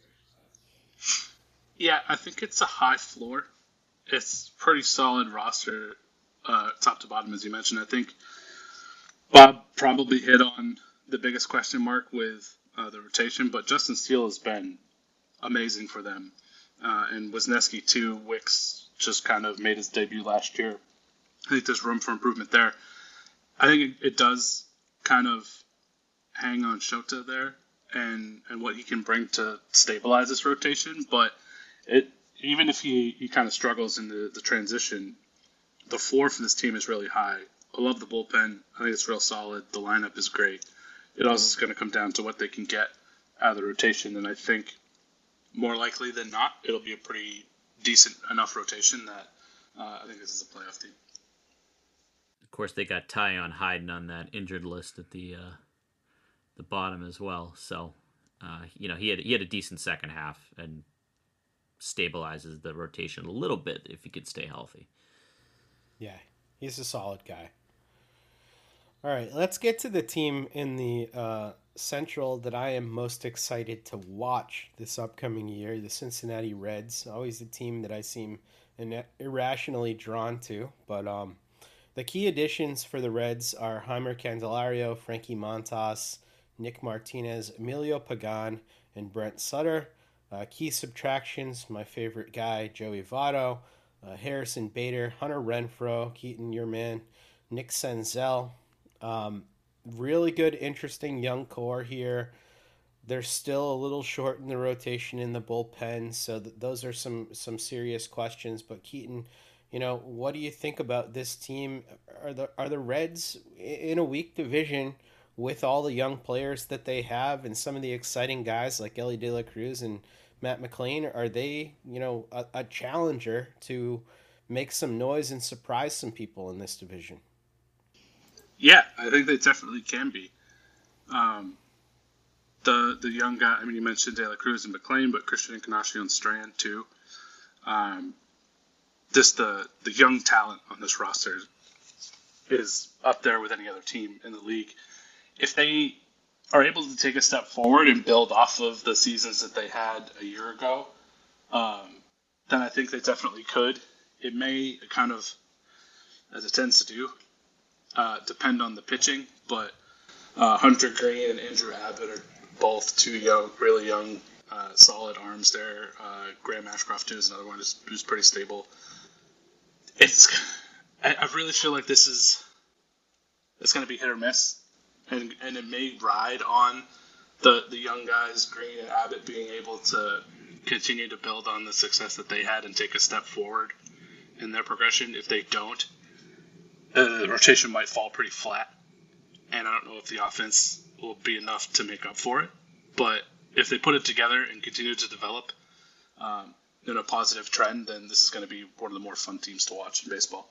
L: Yeah, I think it's a high floor. It's pretty solid roster, uh, top to bottom, as you mentioned. I think Bob probably hit on the biggest question mark with uh, the rotation, but Justin Steele has been amazing for them. Uh, and Wisniewski too. Wicks just kind of made his debut last year. I think there's room for improvement there. I think it, it does kind of hang on Shota there and, and what he can bring to stabilize this rotation. But it even if he, he kind of struggles in the, the transition, the floor for this team is really high. I love the bullpen. I think it's real solid. The lineup is great. It also is going to come down to what they can get out of the rotation. And I think more likely than not, it'll be a pretty decent enough rotation that uh, I think this is a playoff team.
K: Of course, they got Tyon Hyden on that injured list at the uh, the bottom as well. So, uh, you know, he had he had a decent second half and stabilizes the rotation a little bit if he could stay healthy.
J: Yeah, he's a solid guy. All right, let's get to the team in the uh, Central that I am most excited to watch this upcoming year, the Cincinnati Reds. Always a team that I seem irrationally drawn to. But um, the key additions for the Reds are Heimer Candelario, Frankie Montas, Nick Martinez, Emilio Pagan, and Brent Sutter. Uh, key subtractions, my favorite guy, Joey Votto, uh, Harrison Bader, Hunter Renfroe, Keaton, your man, Nick Senzel. Um, really good, interesting young core here. They're still a little short in the rotation in the bullpen, so th- those are some some serious questions. But Keaton, you know, what do you think about this team? Are the are the Reds in a weak division with all the young players that they have and some of the exciting guys like Elly De La Cruz and Matt McLean? Are they, you know, a, a challenger to make some noise and surprise some people in this division?
L: Yeah, I think they definitely can be. Um, the the young guy, I mean, you mentioned De La Cruz and McLean, but Christian Encarnacion Strand too. Um, just the the young talent on this roster is up there with any other team in the league. If they are able to take a step forward and build off of the seasons that they had a year ago, um, then I think they definitely could. It may kind of, as it tends to do, Uh, depend on the pitching, but uh, Hunter Green and Andrew Abbott are both two young, really young, uh, solid arms there. Uh, Graham Ashcroft too is another one who's, who's pretty stable. It's, I, I really feel like this is, it's going to be hit or miss, and and it may ride on the the young guys, Green and Abbott, being able to continue to build on the success that they had and take a step forward in their progression. If they don't, Uh, the rotation might fall pretty flat, and I don't know if the offense will be enough to make up for it. But if they put it together and continue to develop um, in a positive trend, then this is going to be one of the more fun teams to watch in baseball.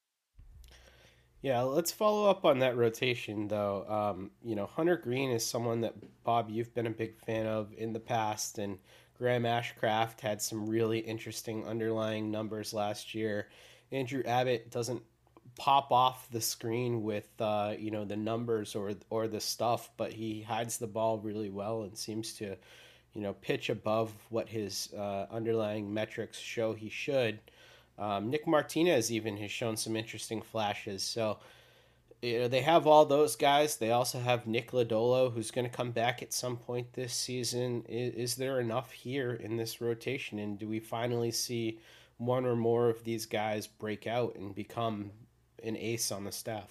J: Yeah, let's follow up on that rotation, though. Um, you know, Hunter Green is someone that, Bob, you've been a big fan of in the past, and Graham Ashcraft had some really interesting underlying numbers last year. Andrew Abbott doesn't pop off the screen with uh, you know, the numbers or or the stuff, but he hides the ball really well and seems to, you know, pitch above what his uh, underlying metrics show he should. Um, Nick Martinez even has shown some interesting flashes. So, you know, they have all those guys. They also have Nick Lodolo, who's going to come back at some point this season. Is, is there enough here in this rotation, and do we finally see one or more of these guys break out and become an ace on the staff?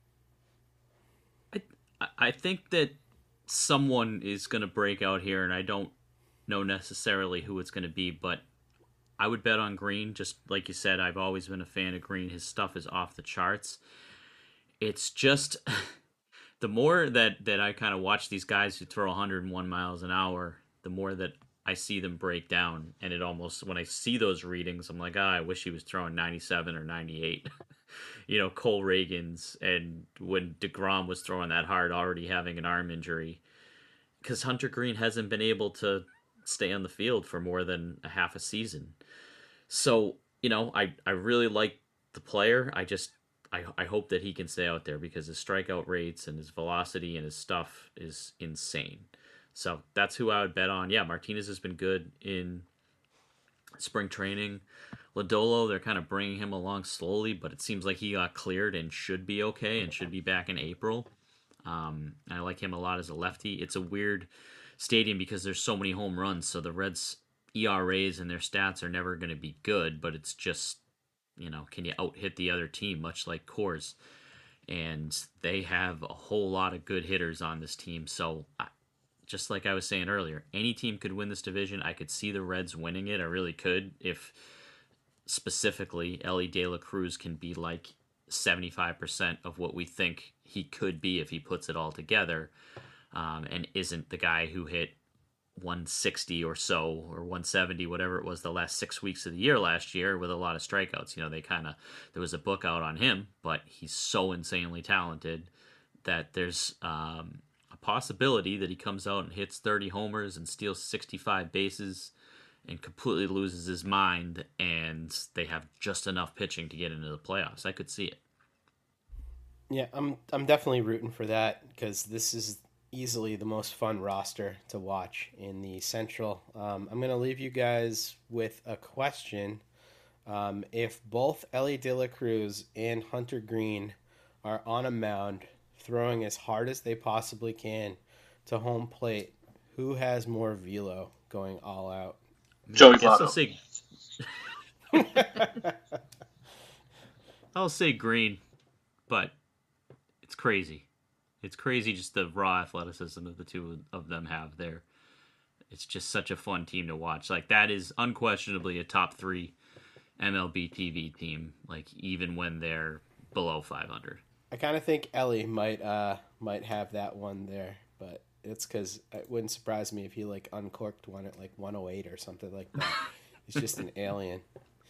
K: I I think that someone is going to break out here, and I don't know necessarily who it's going to be, but I would bet on Green. Just like you said, I've always been a fan of Green. His stuff is off the charts. It's just the more that, that I kind of watch these guys who throw one hundred one miles an hour, the more that I see them break down. And it almost, when I see those readings, I'm like, ah, oh, I wish he was throwing ninety-seven or ninety-eight. You know, Cole Reagans, and when DeGrom was throwing that hard, already having an arm injury. Because Hunter Green hasn't been able to stay on the field for more than a half a season. So, you know, I, I really like the player. I just, I, I hope that he can stay out there because his strikeout rates and his velocity and his stuff is insane. So that's who I would bet on. Yeah, Martinez has been good in spring training. Lodolo, they're kind of bringing him along slowly, but it seems like he got cleared and should be okay and should be back in April. Um, I like him a lot as a lefty. It's a weird stadium because there's so many home runs, so the Reds' E R As and their stats are never going to be good, but it's just, you know, can you out-hit the other team, much like Coors? And they have a whole lot of good hitters on this team, so I, just like I was saying earlier, any team could win this division. I could see the Reds winning it. I really could if specifically Elly De La Cruz can be like seventy-five percent of what we think he could be if he puts it all together, um, and isn't the guy who hit one sixty or so or one seventy, whatever it was, the last six weeks of the year last year with a lot of strikeouts. You know, they kind of, there was a book out on him, but he's so insanely talented that there's um, a possibility that he comes out and hits thirty homers and steals sixty-five bases and completely loses his mind, and they have just enough pitching to get into the playoffs. I could see it.
J: Yeah, I'm I'm definitely rooting for that because this is easily the most fun roster to watch in the Central. Um, I'm going to leave you guys with a question. Um, if both Elly De La Cruz and Hunter Greene are on a mound throwing as hard as they possibly can to home plate, who has more velo going all out?
L: Joey
K: I guess I'll
L: Votto.
K: say, I'll say Green, but it's crazy. It's crazy just the raw athleticism that the two of them have there. It's just such a fun team to watch. Like, that is unquestionably a top three M L B T V team, like, even when they're below five hundred.
J: I kind of think Elly might uh might have that one there, but it's because it wouldn't surprise me if he like uncorked one at like one oh eight or something like that. He's just an alien.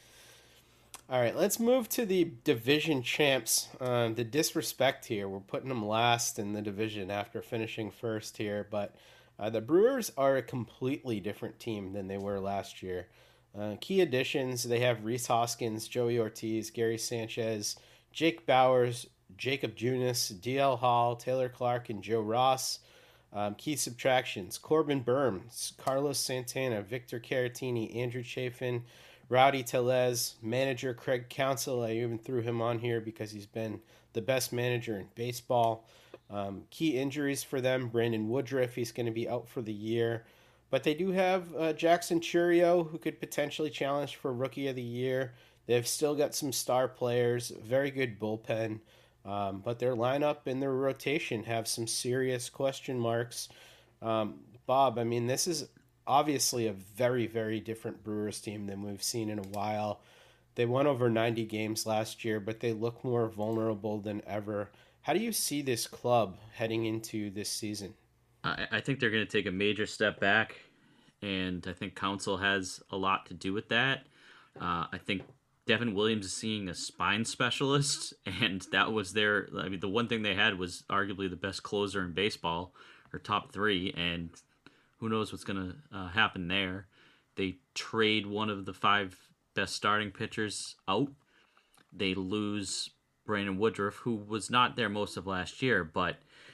J: All right, let's move to the division champs. Um, the disrespect here, we're putting them last in the division after finishing first here, but uh, the Brewers are a completely different team than they were last year. Uh, key additions, they have Rhys Hoskins, Joey Ortiz, Gary Sanchez, Jake Bauers, Jacob Junis, D L Hall, Taylor Clark, and Joe Ross. Um, key subtractions, Corbin Burns, Carlos Santana, Victor Caratini, Andrew Chafin, Rowdy Tellez, manager Craig Counsell. I even threw him on here because he's been the best manager in baseball. Um, key injuries for them, Brandon Woodruff, he's going to be out for the year. But they do have uh, Jackson Chourio, who could potentially challenge for Rookie of the Year. They've still got some star players, very good bullpen. Um, but their lineup and their rotation have some serious question marks. Um, Bob, I mean, this is obviously a very, very different Brewers team than we've seen in a while. They won over ninety games last year, but they look more vulnerable than ever. How do you see this club heading into this season?
K: I, I think they're going to take a major step back, and I think Counsell has a lot to do with that. Uh, I think Devin Williams is seeing a spine specialist, and that was their, I mean, the one thing they had was arguably the best closer in baseball, or top three, and who knows what's going to uh, happen there. They trade one of the five best starting pitchers out. They lose Brandon Woodruff, who was not there most of last year, but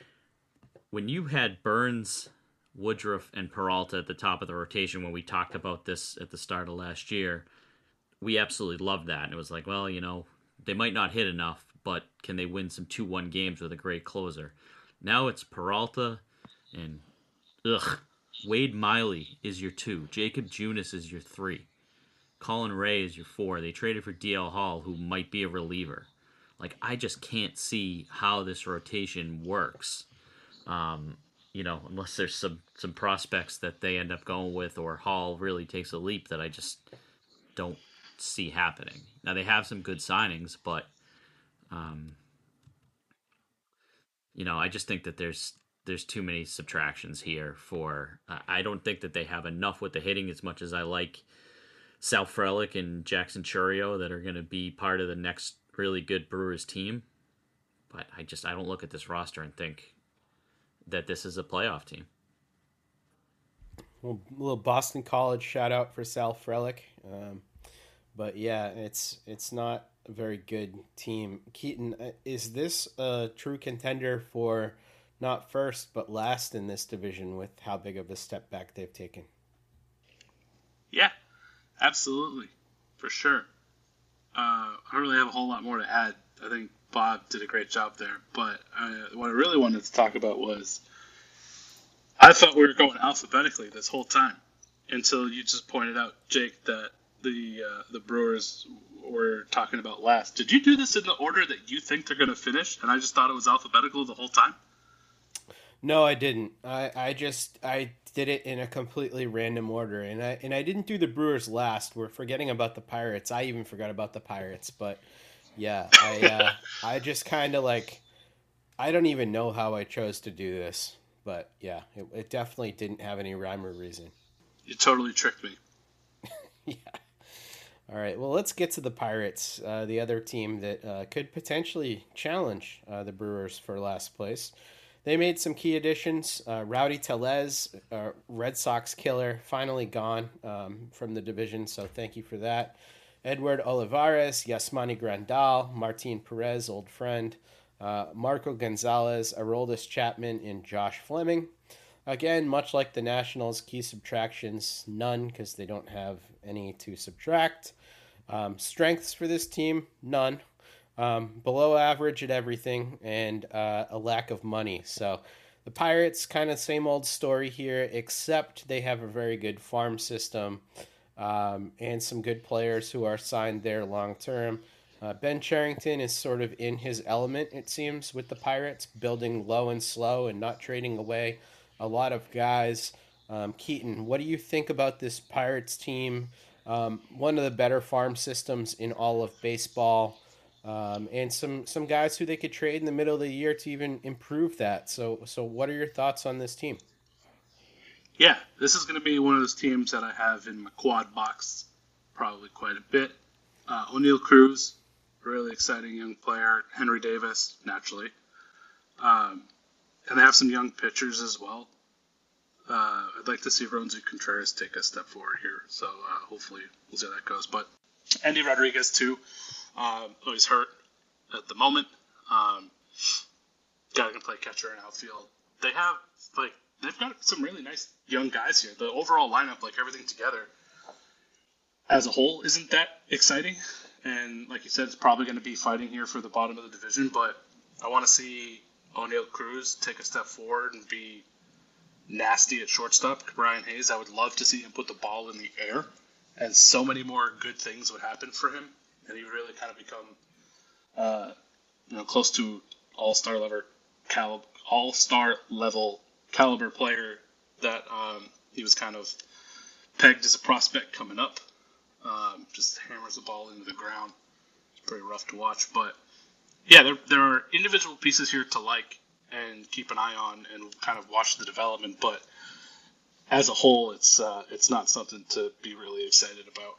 K: when you had Burns, Woodruff, and Peralta at the top of the rotation when we talked about this at the start of last year, we absolutely loved that. And it was like, well, you know, they might not hit enough, but can they win some two one games with a great closer? Now it's Peralta and, ugh, Wade Miley is your two. Jacob Junis is your three. Colin Ray is your four. They traded for D L Hall, who might be a reliever. Like, I just can't see how this rotation works. Um, you know, unless there's some, some prospects that they end up going with, or Hall really takes a leap that I just don't see happening. Now, they have some good signings, but, um, you know, I just think that there's there's too many subtractions here for, uh, I don't think that they have enough with the hitting as much as I like Sal Frelick and Jackson Chourio that are going to be part of the next really good Brewers team. But I just, I don't look at this roster and think that this is a playoff team.
J: Well, a little Boston College shout out for Sal Frelick. Um, but yeah, it's it's not a very good team. Keaton, is this a true contender for not first but last in this division with how big of a step back they've taken?
L: Yeah, absolutely, for sure. Uh, I don't really have a whole lot more to add. I think Bob did a great job there. But uh, what I really wanted to talk about was I thought we were going alphabetically this whole time until you just pointed out, Jake, that the uh, the Brewers were talking about last. Did you do this in the order that you think they're going to finish? And I just thought it was alphabetical the whole time?
J: No, I didn't. I, I just I did it in a completely random order, and I and I didn't do the Brewers last. We're forgetting about the Pirates. I even forgot about the Pirates, but yeah, I uh, I just kind of like I don't even know how I chose to do this, but yeah, it, it definitely didn't have any rhyme or reason.
L: You totally tricked me.
J: Yeah. All right. Well, let's get to the Pirates, uh, the other team that uh, could potentially challenge uh, the Brewers for last place. They made some key additions. Uh, Rowdy Tellez, uh, Red Sox killer, finally gone um, from the division, so thank you for that. Edward Olivares, Yasmani Grandal, Martin Perez, old friend, uh, Marco Gonzalez, Aroldis Chapman, and Josh Fleming. Again, much like the Nationals, key subtractions, none, because they don't have any to subtract. Um, strengths for this team, none. Um, below average at everything, and uh, a lack of money. So the Pirates, kind of same old story here, except they have a very good farm system um, and some good players who are signed there long term. Uh, Ben Cherington is sort of in his element, it seems, with the Pirates, building low and slow and not trading away a lot of guys. Um, Keaton, what do you think about this Pirates team? Um, one of the better farm systems in all of baseball. Um, and some, some guys who they could trade in the middle of the year to even improve that. So, so what are your thoughts on this team?
L: Yeah, this is going to be one of those teams that I have in my quad box probably quite a bit. Uh, O'Neill Cruz, really exciting young player. Henry Davis, naturally. Um, and they have some young pitchers as well. Uh, I'd like to see Ronzi Contreras take a step forward here. So uh, hopefully we'll see how that goes. But Andy Rodriguez, too. Um, oh, he's hurt at the moment. Um, guy can play catcher and outfield. They have, like, they've got some really nice young guys here. The overall lineup, like, everything together as a whole isn't that exciting. And like you said, it's probably going to be fighting here for the bottom of the division. But I want to see O'Neill Cruz take a step forward and be nasty at shortstop. Brian Hayes, I would love to see him put the ball in the air, as so many more good things would happen for him. And he really kind of become, uh, you know, close to all-star level, calib- all-star level caliber player that um, he was kind of pegged as a prospect coming up. Um, just hammers the ball into the ground. It's pretty rough to watch, but yeah, there there are individual pieces here to like and keep an eye on and kind of watch the development. But as a whole, it's uh, it's not something to be really excited about.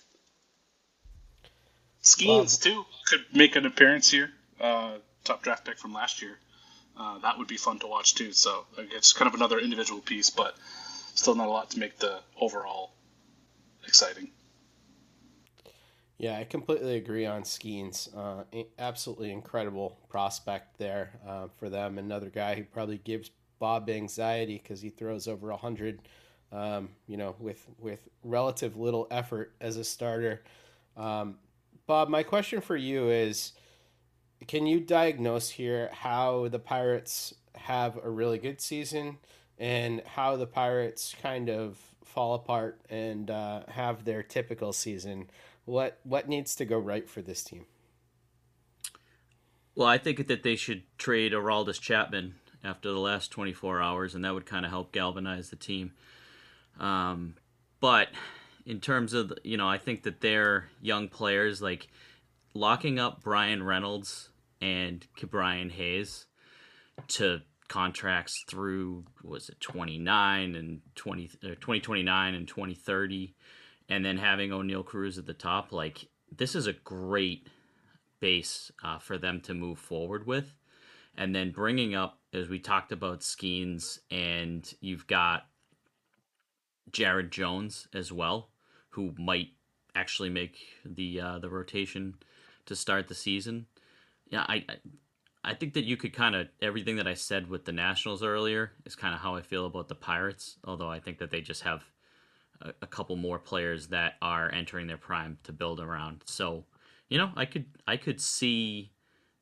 L: Skeens, too, could make an appearance here. Uh, top draft pick from last year. Uh, that would be fun to watch, too. So it's kind of another individual piece, but still not a lot to make the overall exciting.
J: Yeah, I completely agree on Skeens. Uh, absolutely incredible prospect there uh, for them. Another guy who probably gives Bob anxiety because he throws over one hundred, um, you know, with, with relative little effort as a starter. Um, Bob, my question for you is, can you diagnose here how the Pirates have a really good season and how the Pirates kind of fall apart and uh, have their typical season? What what needs to go right for this team?
K: Well, I think that they should trade Aroldis Chapman after the last twenty-four hours, and that would kind of help galvanize the team. Um, but in terms of, you know, I think that they're young players, like locking up Brian Reynolds and Brian Hayes to contracts through, was it twenty-nine and twenty, or twenty twenty-nine and twenty thirty, and then having O'Neill Cruz at the top, like this is a great base uh, for them to move forward with. And then bringing up, as we talked about, Skeens, and you've got Jared Jones as well, who might actually make the uh, the rotation to start the season. Yeah, I I think that you could kind of, everything that I said with the Nationals earlier is kind of how I feel about the Pirates, although I think that they just have a, a couple more players that are entering their prime to build around. So, you know, I could I could see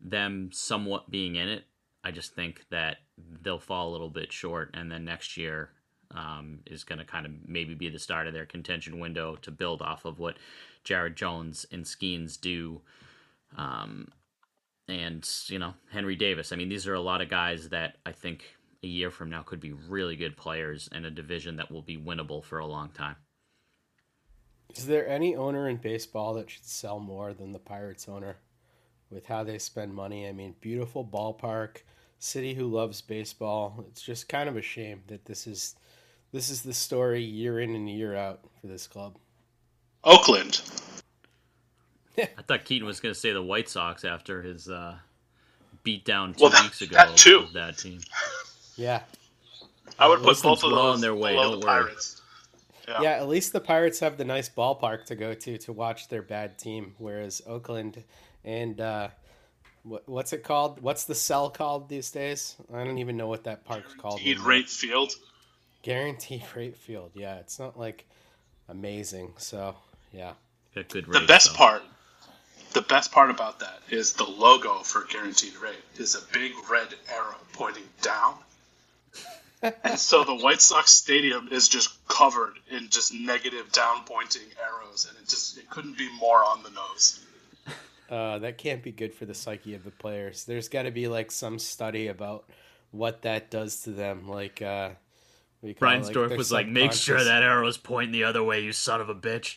K: them somewhat being in it. I just think that they'll fall a little bit short, and then next year um, is going to kind of maybe be the start of their contention window to build off of what Jared Jones and Skeens do. Um, and, you know, Henry Davis. I mean, these are a lot of guys that I think a year from now could be really good players in a division that will be winnable for a long time.
J: Is there any owner in baseball that should sell more than the Pirates owner with how they spend money? I mean, beautiful ballpark, city who loves baseball. It's just kind of a shame that this is this is the story year in and year out for this club.
L: Oakland.
K: I thought Keaton was going to say the White Sox after his uh, beatdown two
L: well, that,
K: weeks ago
L: that too.
K: of that team.
J: Yeah.
L: I would put
K: Oakland's
L: both of
K: well
L: those
K: on their way,
L: below
K: don't
L: the
K: worry.
L: Pirates. Yeah.
J: yeah, at least the Pirates have the nice ballpark to go to to watch their bad team, whereas Oakland and uh, what, what's it called? What's the cell called these days? I don't even know what that park's called.
L: Guaranteed rate field.
J: Guaranteed rate field. Yeah, it's not like amazing. So yeah,
K: got good
L: the
K: rates,
L: best
K: though.
L: part, the best part about that is the logo for Guaranteed Rate is a big red arrow pointing down. And so the White Sox stadium is just covered in just negative down pointing arrows, and it just it couldn't be more on the nose.
J: Uh, that can't be good for the psyche of the players. There's got to be like some study about what that does to them. Like uh,
K: Brian
J: like,
K: Storff was like, "Make sure that arrow's pointing the other way, you son of a bitch."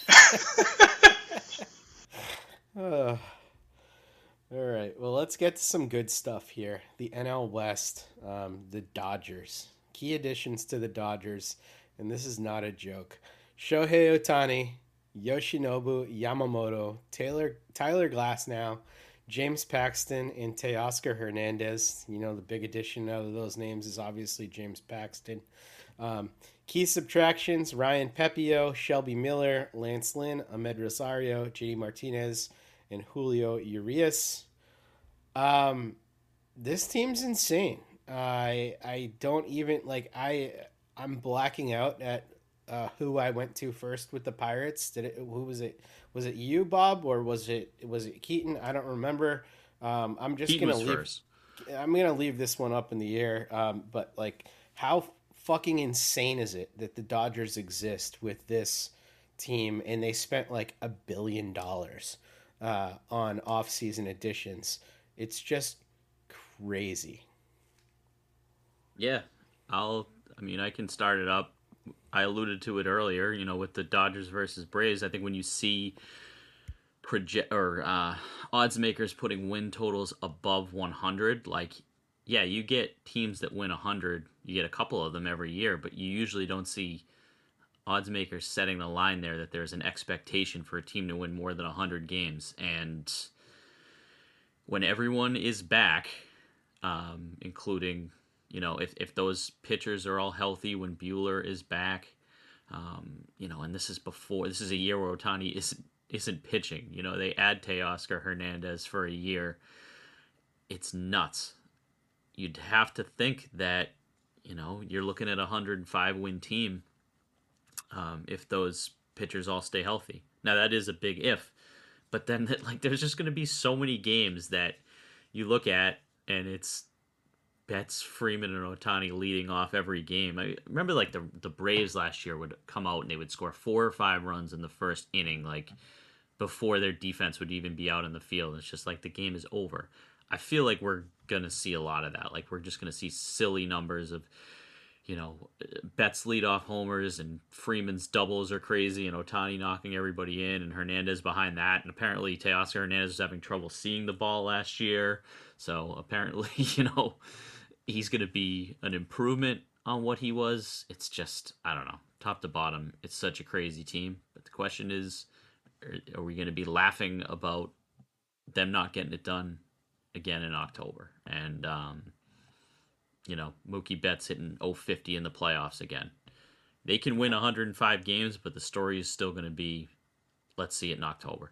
J: uh, all right. Well, let's get to some good stuff here. The N L West, um, the Dodgers. Key additions to the Dodgers, and this is not a joke. Shohei Ohtani, Yoshinobu Yamamoto, Taylor Tyler Glasnow, James Paxton, and Teoscar Hernandez. You know, the big addition out of those names is obviously James Paxton. Um, key subtractions, Ryan Pepio, Shelby Miller, Lance Lynn, Ahmed Rosario, J D Martinez, and Julio Urias. Um, this team's insane. I I don't even like I I'm blacking out at uh, who I went to first with the Pirates. Did it? Who was it? Was it you, Bob, or was it was it Keaton? I don't remember. Um, I'm just
K: Keaton
J: gonna
K: was
J: leave.
K: First.
J: I'm gonna leave this one up in the air. Um, but like, how fucking insane is it that the Dodgers exist with this team and they spent like a billion dollars uh, on off-season additions? It's just crazy.
K: Yeah, I'll. I mean, I can start it up. I alluded to it earlier. You know, with the Dodgers versus Braves, I think when you see project or uh, odds makers putting win totals above one hundred, like, yeah, you get teams that win one hundred. You get a couple of them every year, but you usually don't see odds makers setting the line there that there's an expectation for a team to win more than one hundred games. And when everyone is back, um, including, you know, if, if those pitchers are all healthy, when Buehler is back, um, you know, and this is before, this is a year where Ohtani isn't, isn't pitching. You know, they add Teoscar Hernandez for a year. It's nuts. You'd have to think that, you know, you're looking at a one hundred five win team um, if those pitchers all stay healthy. Now, that is a big if. But then, that, like, there's just going to be so many games that you look at, and it's Betts, Freeman, and Ohtani leading off every game. I remember, like, the the Braves last year would come out and they would score four or five runs in the first inning, like, before their defense would even be out in the field. It's just like the game is over. I feel like we're going to see a lot of that. Like, we're just going to see silly numbers of, you know, Betts leadoff homers and Freeman's doubles are crazy and Ohtani knocking everybody in and Hernandez behind that. And apparently Teoscar Hernandez was having trouble seeing the ball last year. So apparently, you know, he's going to be an improvement on what he was. It's just, I don't know, top to bottom, it's such a crazy team. But the question is, are, are we going to be laughing about them not getting it done again in October? And, um, you know, Mookie Betts hitting oh fifty in the playoffs again. They can win one hundred five games, but the story is still going to be, let's see it in October.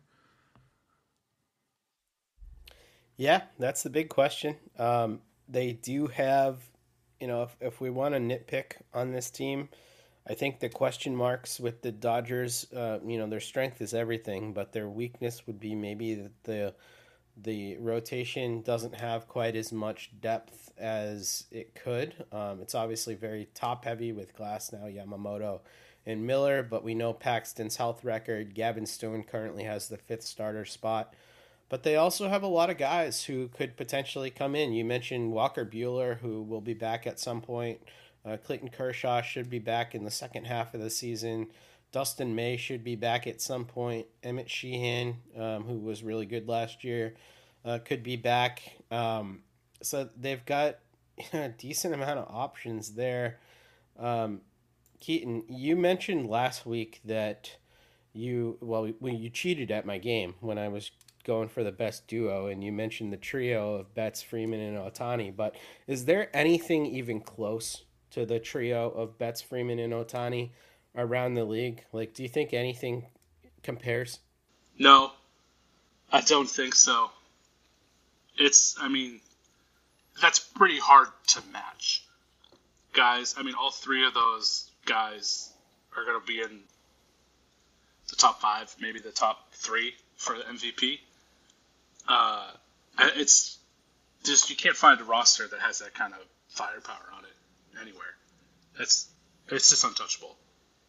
J: Yeah, that's the big question. Um, they do have, you know, if, if we want to nitpick on this team, I think the question marks with the Dodgers, uh, you know, their strength is everything, but their weakness would be maybe that the the rotation doesn't have quite as much depth as it could. Um, it's obviously very top-heavy with Glasnow, Yamamoto, and Miller, but we know Paxton's health record. Gavin Stone currently has the fifth starter spot. But they also have a lot of guys who could potentially come in. You mentioned Walker Buehler, who will be back at some point. Uh, Clayton Kershaw should be back in the second half of the season. Dustin May should be back at some point. Emmett Sheehan, um, who was really good last year, uh, could be back. Um, so they've got a decent amount of options there. Um, Keaton, you mentioned last week that you, well, when you cheated at my game when I was going for the best duo, and you mentioned the trio of Betts, Freeman, and Ohtani. But is there anything even close to the trio of Betts, Freeman, and Ohtani around the league? Like, do you think anything compares?
L: No, I don't think so. It's, I mean, that's pretty hard to match. Guys, I mean, all three of those guys are going to be in the top five, maybe the top three for the M V P. Uh, it's just, you can't find a roster that has that kind of firepower on it anywhere. It's, it's just untouchable.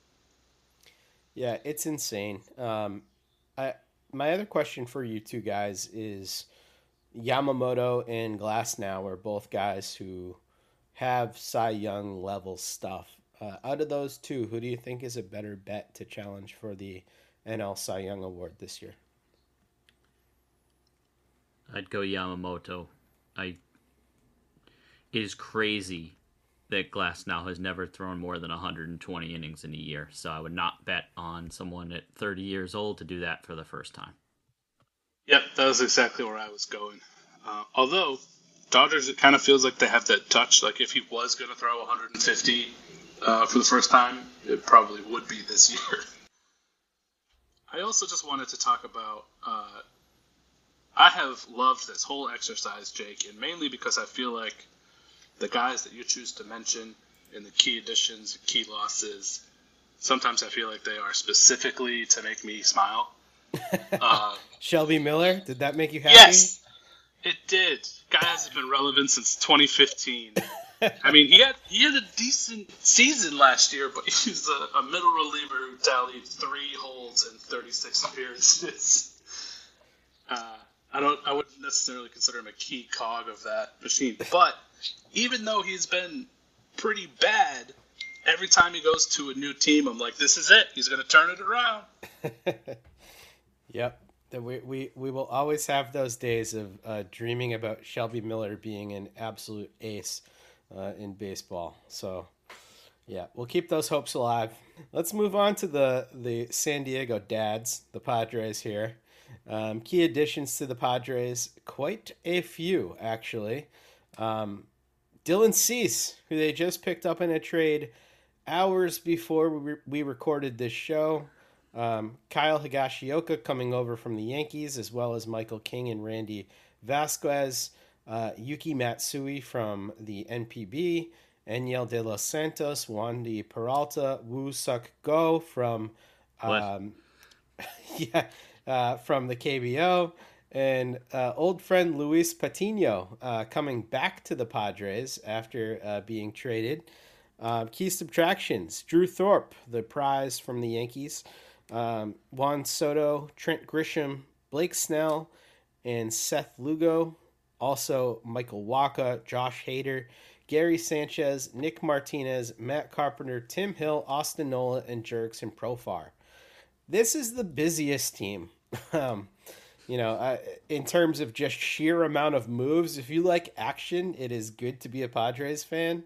J: Yeah, it's insane. Um, I my other question for you two guys is Yamamoto and Glasnow are both guys who have Cy Young level stuff. Uh, out of those two, who do you think is a better bet to challenge for the N L Cy Young Award this year?
K: I'd go Yamamoto. I. It is crazy that Glasnow has never thrown more than one hundred twenty innings in a year, so I would not bet on someone at thirty years old to do that for the first time.
L: Yep, that was exactly where I was going. Uh, although, Dodgers, it kind of feels like they have that touch. Like, if he was going to throw one hundred fifty uh, for the first time, it probably would be this year. I also just wanted to talk about... Uh, I have loved this whole exercise, Jake, and mainly because I feel like the guys that you choose to mention in the key additions, key losses, sometimes I feel like they are specifically to make me smile. Uh,
J: Shelby Miller, did that make you happy?
L: Yes, it did. Guy hasn't been relevant since twenty fifteen. I mean, he had he had a decent season last year, but he was a, a middle reliever who tallied three holds and thirty-six appearances. Uh, I don't. I wouldn't necessarily consider him a key cog of that machine. But even though he's been pretty bad, every time he goes to a new team, I'm like, this is it. He's going to turn it around.
J: Yep. We, we we will always have those days of uh, dreaming about Shelby Miller being an absolute ace uh, in baseball. So, yeah, we'll keep those hopes alive. Let's move on to the, the San Diego Dads, the Padres here. Um, key additions to the Padres, quite a few, actually. Um, Dylan Cease, who they just picked up in a trade hours before we, re- we recorded this show. Um, Kyle Higashioka coming over from the Yankees, as well as Michael King and Randy Vasquez. Uh, Yuki Matsui from the N P B. Enyel De Los Santos, Wandy Peralta, Woo Suk Go from... Um, yeah... Uh, from the K B O, and uh, old friend Luis Patino uh, coming back to the Padres after uh, being traded. Uh, key subtractions: Drew Thorpe, the prize from the Yankees, um, Juan Soto, Trent Grisham, Blake Snell, and Seth Lugo. Also, Michael Wacha, Josh Hader, Gary Sanchez, Nick Martinez, Matt Carpenter, Tim Hill, Austin Nola, and Jurickson Profar. This is the busiest team. Um, you know, I, in terms of just sheer amount of moves, if you like action, it is good to be a Padres fan.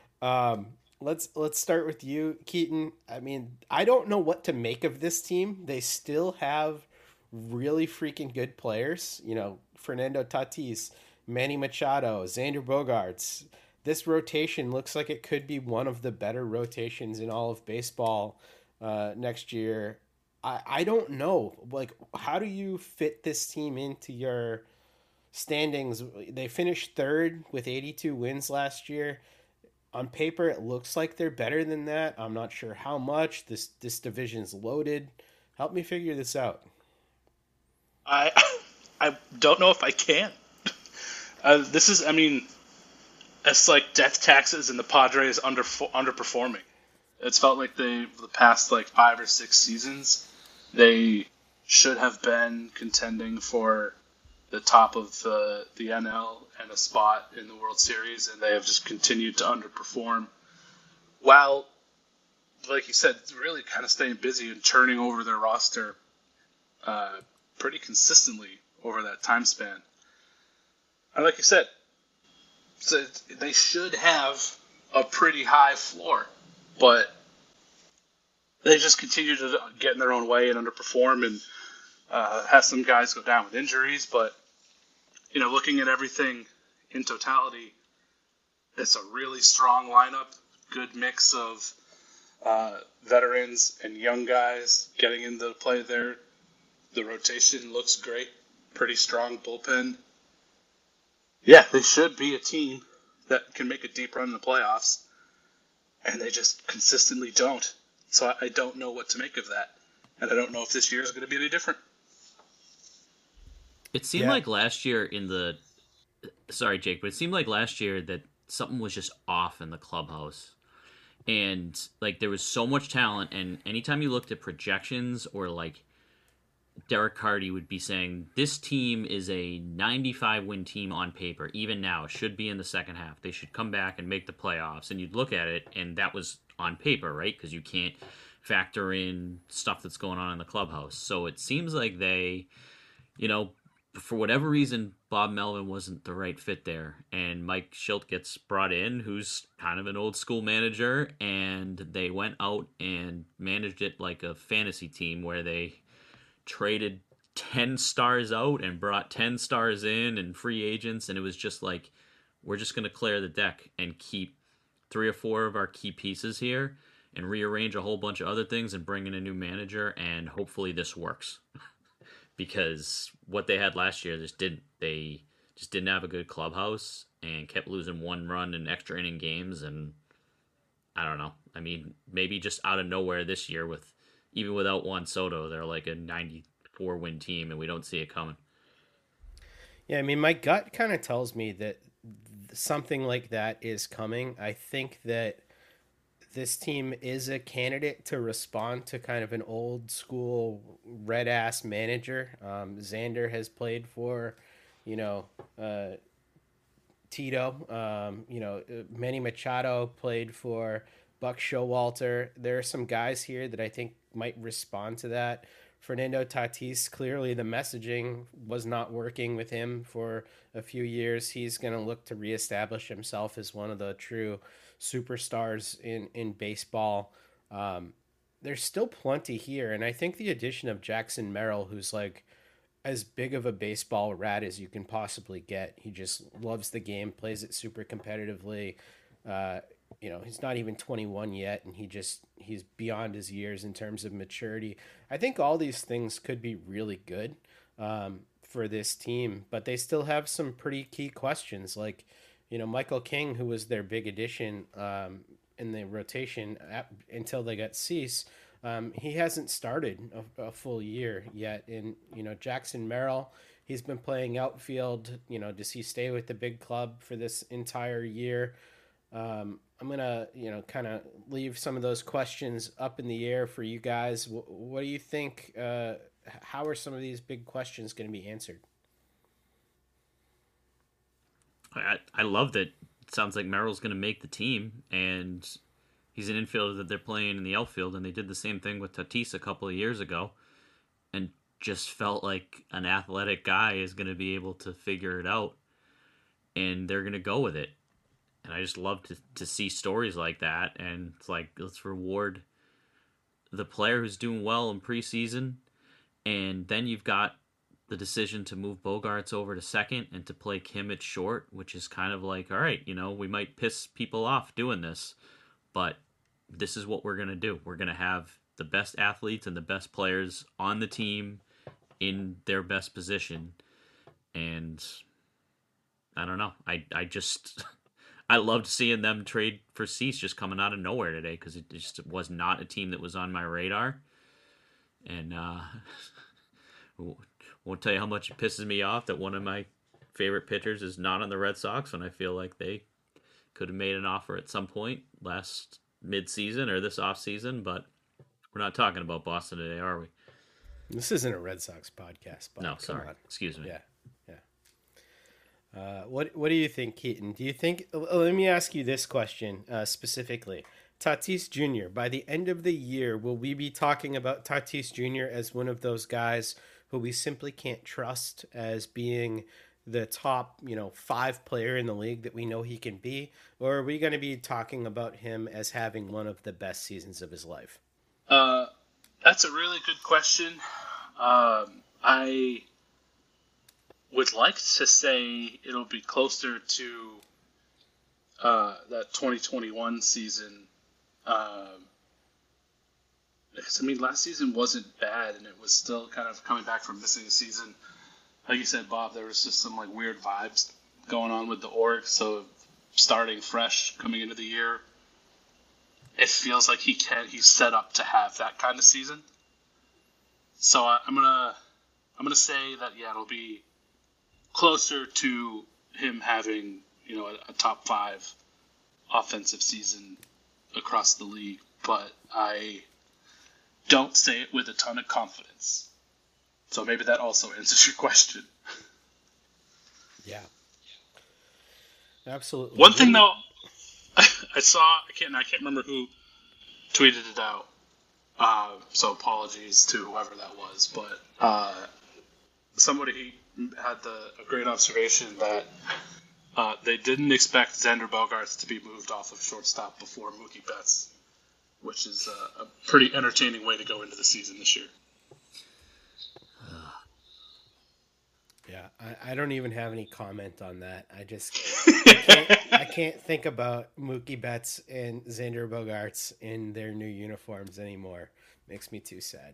J: Um, let's let's start with you, Keaton. I mean, I don't know what to make of this team. They still have really freaking good players. You know, Fernando Tatis, Manny Machado, Xander Bogaerts. This rotation looks like it could be one of the better rotations in all of baseball uh, next year. I, I don't know. Like, how do you fit this team into your standings? They finished third with eighty-two wins last year. On paper, it looks like they're better than that. I'm not sure how much. This this division's loaded. Help me figure this out.
L: I I don't know if I can. Uh, this is, I mean, it's like death taxes and the Padres under underperforming. It's felt like they, the past like five or six seasons, they should have been contending for the top of the, the N L and a spot in the World Series, and they have just continued to underperform. While, like you said, really kind of staying busy and turning over their roster uh, pretty consistently over that time span. And like you said, so they should have a pretty high floor, but they just continue to get in their own way and underperform, and uh, have some guys go down with injuries. But, you know, looking at everything in totality, it's a really strong lineup, good mix of uh, veterans and young guys getting into play there. The rotation looks great, pretty strong bullpen. Yeah, they should be a team that can make a deep run in the playoffs, and they just consistently don't. So I don't know what to make of that, and I don't know if this year is going to be any different.
K: It seemed yeah. like last year in the... Sorry, Jake, but it seemed like last year that something was just off in the clubhouse. And, like, there was so much talent, and anytime you looked at projections or, like, Derek Carty would be saying, this team is a ninety-five win team on paper. Even now, it should be in the second half. They should come back and make the playoffs. And you'd look at it, and that was on paper, right? Because you can't factor in stuff that's going on in the clubhouse. So it seems like they, you know, for whatever reason, Bob Melvin wasn't the right fit there. And Mike Shildt gets brought in, who's kind of an old school manager. And they went out and managed it like a fantasy team where they traded ten stars out and brought ten stars in and free agents, and it was just like, we're just going to clear the deck and keep three or four of our key pieces here and rearrange a whole bunch of other things and bring in a new manager, and hopefully this works. Because what they had last year just didn't. They just didn't have a good clubhouse and kept losing one run in extra inning games, and I don't know. I mean, maybe just out of nowhere this year, with even without Juan Soto, they're like a ninety-four win team, and we don't see it coming.
J: Yeah, I mean, my gut kind of tells me that something like that is coming. I think that this team is a candidate to respond to kind of an old school red ass manager. Um, Xander has played for, you know, uh, Tito. Um, you know, Manny Machado played for Buck Showalter. There are some guys here that I think might respond to that. Fernando Tatis, clearly the messaging was not working with him for a few years. He's going to look to reestablish himself as one of the true superstars in, in baseball. Um, there's still plenty here, and I think the addition of Jackson Merrill, who's like as big of a baseball rat as you can possibly get. He just loves the game, plays it super competitively. Uh, you know, he's not even twenty-one yet, and he just he's beyond his years in terms of maturity. I think all these things could be really good um, for this team, but they still have some pretty key questions. Like, you know, Michael King, who was their big addition um, in the rotation at, until they got Cease, um, he hasn't started a, a full year yet. And, you know, Jackson Merrill, he's been playing outfield. You know, does he stay with the big club for this entire year? Um, I'm going to, you know, kind of leave some of those questions up in the air for you guys. W- what do you think? Uh, how are some of these big questions going to be answered?
K: I, I love that. It sounds like Merrill's going to make the team, and he's an infielder that they're playing in the outfield, and they did the same thing with Tatis a couple of years ago, and just felt like an athletic guy is going to be able to figure it out, and they're going to go with it. And I just love to, to see stories like that. And it's like, let's reward the player who's doing well in preseason. And then you've got the decision to move Bogaerts over to second and to play Kim at short, which is kind of like, all right, you know, we might piss people off doing this, but this is what we're going to do. We're going to have the best athletes and the best players on the team in their best position. And I don't know. I, I just... I loved seeing them trade for Cease just coming out of nowhere today, because it just was not a team that was on my radar. And uh, won't tell you how much it pisses me off that one of my favorite pitchers is not on the Red Sox when I feel like they could have made an offer at some point last mid-season or this off-season, but we're not talking about Boston today, are we?
J: This isn't a Red Sox podcast, Bob.
K: No,
J: Come
K: sorry.
J: on.
K: Excuse me.
J: Yeah, yeah. Uh, what What do you think, Keaton? Do you think? Let me ask you this question uh, specifically. Tatis Junior, by the end of the year, will we be talking about Tatis Junior as one of those guys who we simply can't trust as being the top, you know, five player in the league that we know he can be? Or are we going to be talking about him as having one of the best seasons of his life?
L: Uh, that's a really good question. Um, I would like to say it'll be closer to uh, that twenty twenty-one season. Um, because, I mean, last season wasn't bad, and it was still kind of coming back from missing a season. Like you said, Bob, there was just some like weird vibes going on with the org. So starting fresh, coming into the year, it feels like he can. He's set up to have that kind of season. So I, I'm gonna, I'm gonna say that yeah, it'll be closer to him having, you know, a, a top five offensive season across the league, but I don't say it with a ton of confidence. So maybe that also answers your question.
J: Yeah. Absolutely.
L: One thing though, I saw, I can't, I can't remember who tweeted it out. Uh, so apologies to whoever that was, but uh, somebody had the a great observation that uh, they didn't expect Xander Bogaerts to be moved off of shortstop before Mookie Betts, which is a, a pretty entertaining way to go into the season this year.
J: Yeah, I, I don't even have any comment on that. I just I can't, I can't think about Mookie Betts and Xander Bogaerts in their new uniforms anymore. Makes me too sad.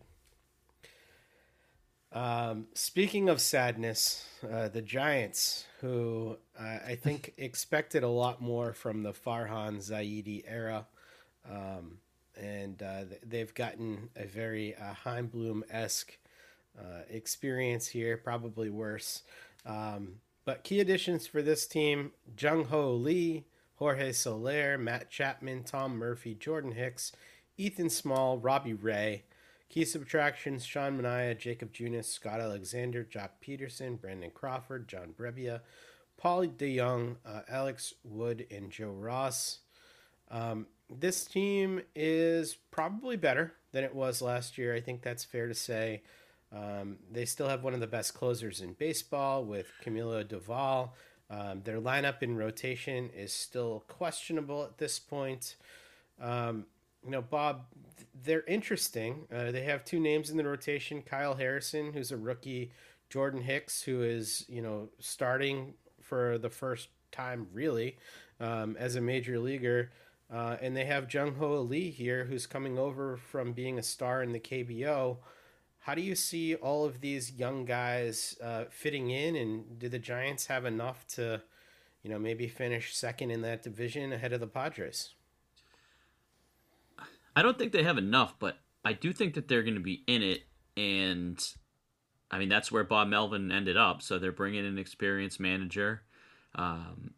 J: Um, speaking of sadness, uh, the Giants, who uh, I think expected a lot more from the Farhan Zaidi era, um, and uh, they've gotten a very uh, Heimblum-esque Uh, experience here, probably worse. Um, but key additions for this team: Jung Ho Lee, Jorge Soler, Matt Chapman, Tom Murphy, Jordan Hicks, Ethan Small, Robbie Ray. Key subtractions: Sean Manaea, Jacob Junis, Scott Alexander, Jock Peterson, Brandon Crawford, John Brebbia, Paul DeYoung, uh, Alex Wood, and Joe Ross. Um, this team is probably better than it was last year. I think that's fair to say. Um, they still have one of the best closers in baseball with Camilo Doval. Um, their lineup in rotation is still questionable at this point. Um, you know, Bob, they're interesting. Uh, they have two names in the rotation: Kyle Harrison, who's a rookie, Jordan Hicks, who is, you know, starting for the first time really um, as a major leaguer. Uh, and they have Jung Ho Lee here, who's coming over from being a star in the K B O. How do you see all of these young guys uh, fitting in, and do the Giants have enough to, you know, maybe finish second in that division ahead of the Padres?
K: I don't think they have enough, but I do think that they're going to be in it, and I mean, that's where Bob Melvin ended up, so they're bringing in an experienced manager. Um,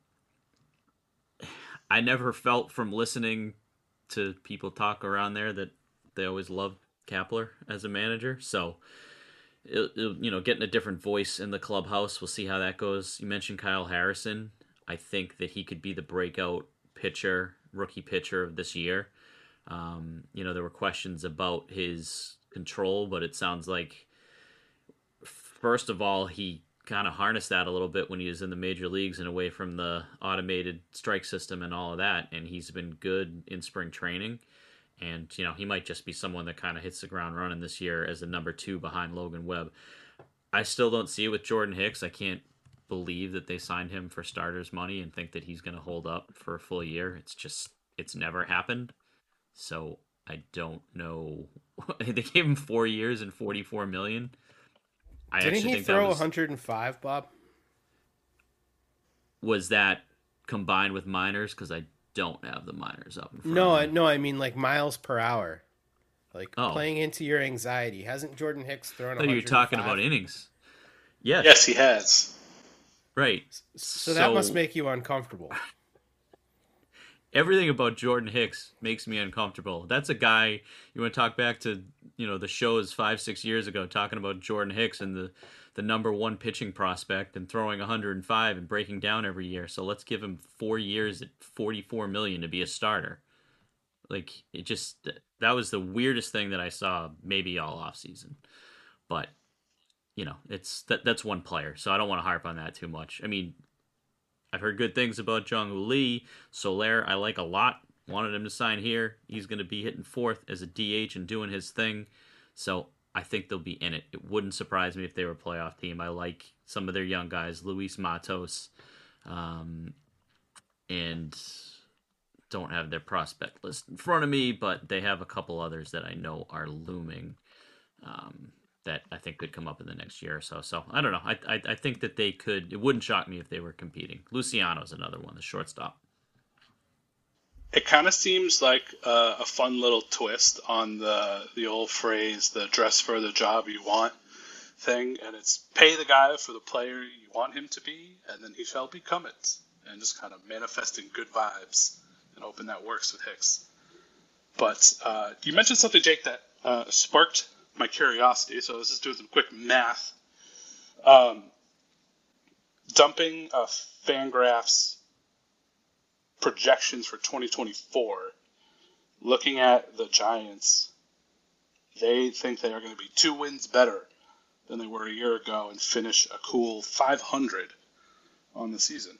K: I never felt from listening to people talk around there that they always loved Kapler as a manager, so it, it, you know, getting a different voice in the clubhouse, we'll see how that goes. You mentioned Kyle Harrison. I think that he could be the breakout pitcher, rookie pitcher of this year. Um, you know, there were questions about his control, but it sounds like, first of all, he kind of harnessed that a little bit when he was in the major leagues and away from the automated strike system and all of that, and he's been good in spring training. And, you know, he might just be someone that kind of hits the ground running this year as the number two behind Logan Webb. I still don't see it with Jordan Hicks. I can't believe that they signed him for starters money and think that he's going to hold up for a full year. It's just, it's never happened. So I don't know. They gave him four years and forty-four million dollars. I
J: Didn't
K: actually
J: he
K: think
J: throw
K: that was,
J: one hundred five, Bob?
K: Was that combined with minors? Because I don't have the minors up in front
J: No,
K: of
J: I,
K: me.
J: no, I mean like miles per hour. like
K: oh.
J: playing into your anxiety. Hasn't Jordan Hicks thrown?
K: I thought you were talking about innings. Yes.
L: Yes, he has.
K: Right.
J: So, so that must make you uncomfortable.
K: Everything about Jordan Hicks makes me uncomfortable. That's a guy, you want to talk back to, you know, the shows five, six years ago, talking about Jordan Hicks and the, the number one pitching prospect and throwing one hundred five and breaking down every year. So let's give him four years at forty-four million dollars to be a starter. Like, it just, that was the weirdest thing that I saw maybe all off season. But, you know, it's that that's one player, so I don't want to harp on that too much. I mean, I've heard good things about Jung-Woo Lee. Soler, I like a lot. Wanted him to sign here. He's going to be hitting fourth as a D H and doing his thing. So I think they'll be in it. It wouldn't surprise me if they were a playoff team. I like some of their young guys, Luis Matos, um, and don't have their prospect list in front of me, but they have a couple others that I know are looming. Um, that I think could come up in the next year or so. So I don't know. I, I I think that they could. It wouldn't shock me if they were competing. Luciano's another one, the shortstop.
L: It kind of seems like uh, a fun little twist on the the old phrase, the dress for the job you want thing. And it's pay the guy for the player you want him to be, and then he shall become it. And just kind of manifesting good vibes, and hoping that works with Hicks. But uh, you mentioned something, Jake, that uh, sparked my curiosity, so let's just do some quick math. Um, dumping uh, Fangraphs projections for twenty twenty-four, looking at the Giants, they think they are going to be two wins better than they were a year ago and finish a cool five hundred on the season.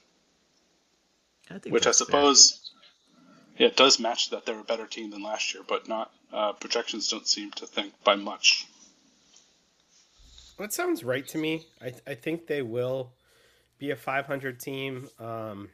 K: I think
L: Which I suppose,
K: fair.
L: yeah, it does match that they're a better team than last year, but not uh, projections don't seem to think by much.
J: That sounds right to me. I I think they will be a five hundred team. Um,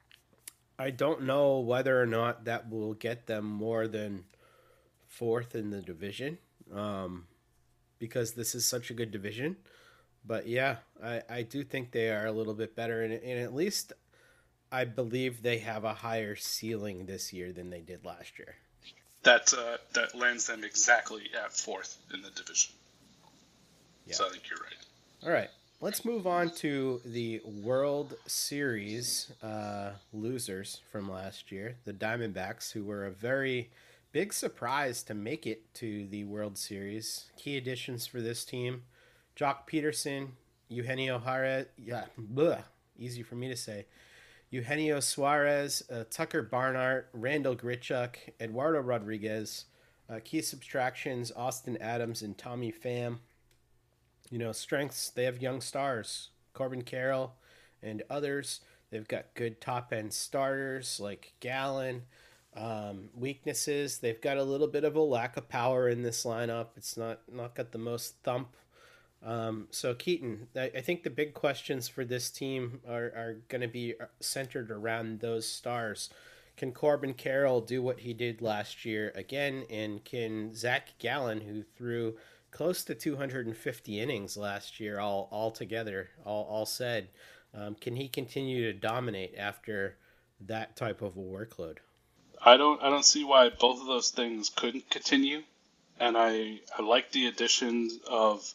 J: I don't know whether or not that will get them more than fourth in the division, um, because this is such a good division. But yeah, I, I do think they are a little bit better, and, and at least I believe they have a higher ceiling this year than they did last year.
L: That uh, that lands them exactly at fourth in the division. Yeah. So I think you're right.
J: All right, let's move on to the World Series uh, losers from last year, the Diamondbacks, who were a very big surprise to make it to the World Series. Key additions for this team: Jock Peterson, Eugenio Jarez, yeah, bleh, easy for me to say. Eugenio Suarez, uh, Tucker Barnhart, Randall Grichuk, Eduardo Rodriguez. Uh, key subtractions: Austin Adams and Tommy Pham. You know, strengths, they have young stars, Corbin Carroll and others. They've got good top-end starters like Gallen. Um, weaknesses, they've got a little bit of a lack of power in this lineup. It's not, not got the most thump. Um, so, Keaton, I, I think the big questions for this team are, are going to be centered around those stars. Can Corbin Carroll do what he did last year again? And can Zach Gallen, who threw close to two hundred fifty innings last year, all all together, all all said, um, can he continue to dominate after that type of a workload?
L: I don't I don't see why both of those things couldn't continue, and I I like the additions of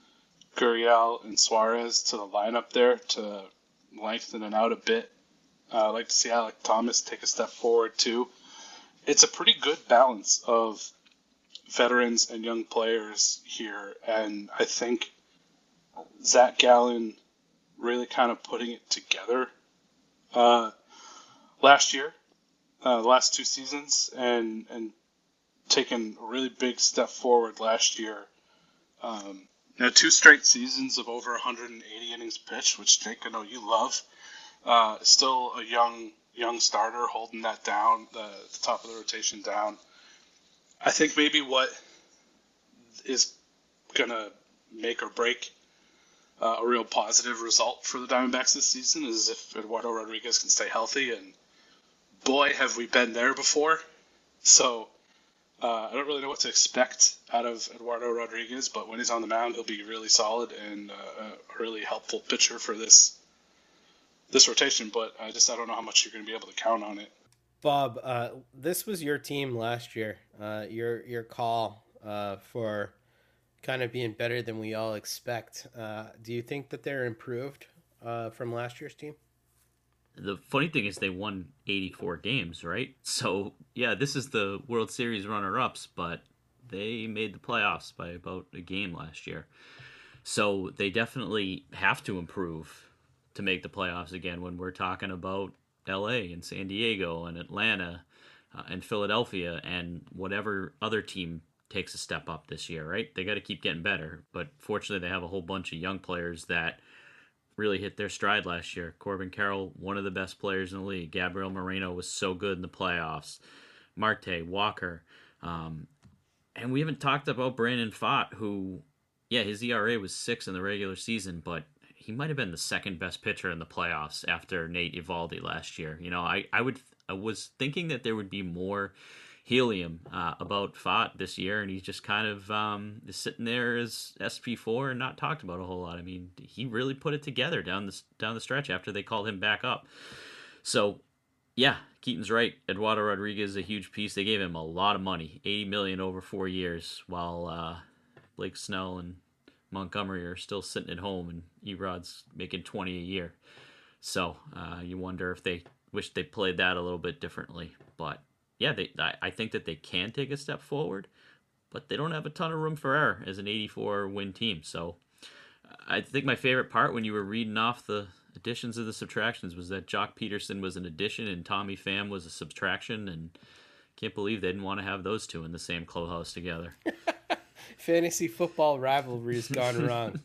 L: Gurriel and Suarez to the lineup there to lengthen it out a bit. Uh, I'd like to see Alek Thomas take a step forward too. It's a pretty good balance of veterans and young players here, and I think Zach Gallen really kind of putting it together uh, last year, uh, the last two seasons, and and taking a really big step forward last year. Um, you know, two straight seasons of over one hundred eighty innings pitched, which Jake, I know you love. Uh, still a young young starter holding that down, the, the top of the rotation down. I think maybe what is going to make or break uh, a real positive result for the Diamondbacks this season is if Eduardo Rodriguez can stay healthy. And boy, have we been there before. So uh, I don't really know what to expect out of Eduardo Rodriguez, but when he's on the mound, he'll be really solid and uh, a really helpful pitcher for this this rotation. But I just I don't know how much you're going to be able to count on it.
J: Bob, uh, this was your team last year. Uh, your your call uh, for kind of being better than we all expect. Uh, do you think that they're improved uh, from last year's team?
K: The funny thing is they won eighty-four games, right? So, yeah, this is the World Series runner-ups, but they made the playoffs by about a game last year. So they definitely have to improve to make the playoffs again when we're talking about L A and San Diego and Atlanta uh, and Philadelphia and whatever other team takes a step up this year, right? They got to keep getting better. But fortunately, they have a whole bunch of young players that really hit their stride last year. Corbin Carroll, one of the best players in the league. Gabriel Moreno was so good in the playoffs. Marte, Walker. Um, and we haven't talked about Brandon Pfaadt, who, yeah, his E R A was six in the regular season, but he might have been the second best pitcher in the playoffs after Nate Eovaldi last year. You know, I, I would I was thinking that there would be more helium uh, about Pfaadt this year, and he's just kind of um, is sitting there as S P four and not talked about a whole lot. I mean, he really put it together down the down the stretch after they called him back up. So, yeah, Keaton's right. Eduardo Rodriguez is a huge piece. They gave him a lot of money, eighty million dollars over four years, while uh, Blake Snell and Montgomery are still sitting at home, and Erod's making twenty a year. So uh, you wonder if they wish they played that a little bit differently. But yeah, they I, I think that they can take a step forward, but they don't have a ton of room for error as an eighty-four win team. So I think my favorite part when you were reading off the additions of the subtractions was that Jock Peterson was an addition and Tommy Pham was a subtraction, and can't believe they didn't want to have those two in the same clubhouse together.
J: Fantasy football rivalries gone wrong.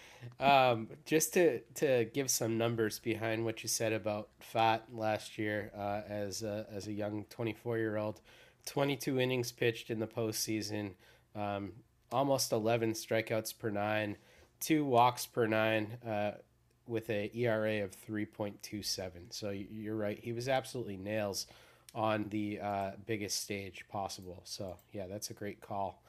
J: Um, just to, to give some numbers behind what you said about Pfaadt last year uh, as a, as a young twenty-four-year-old, twenty-two innings pitched in the postseason, um, almost eleven strikeouts per nine, two walks per nine, uh, with a E R A of three point two seven. So you're right, he was absolutely nails on the uh, biggest stage possible. So yeah, that's a great call.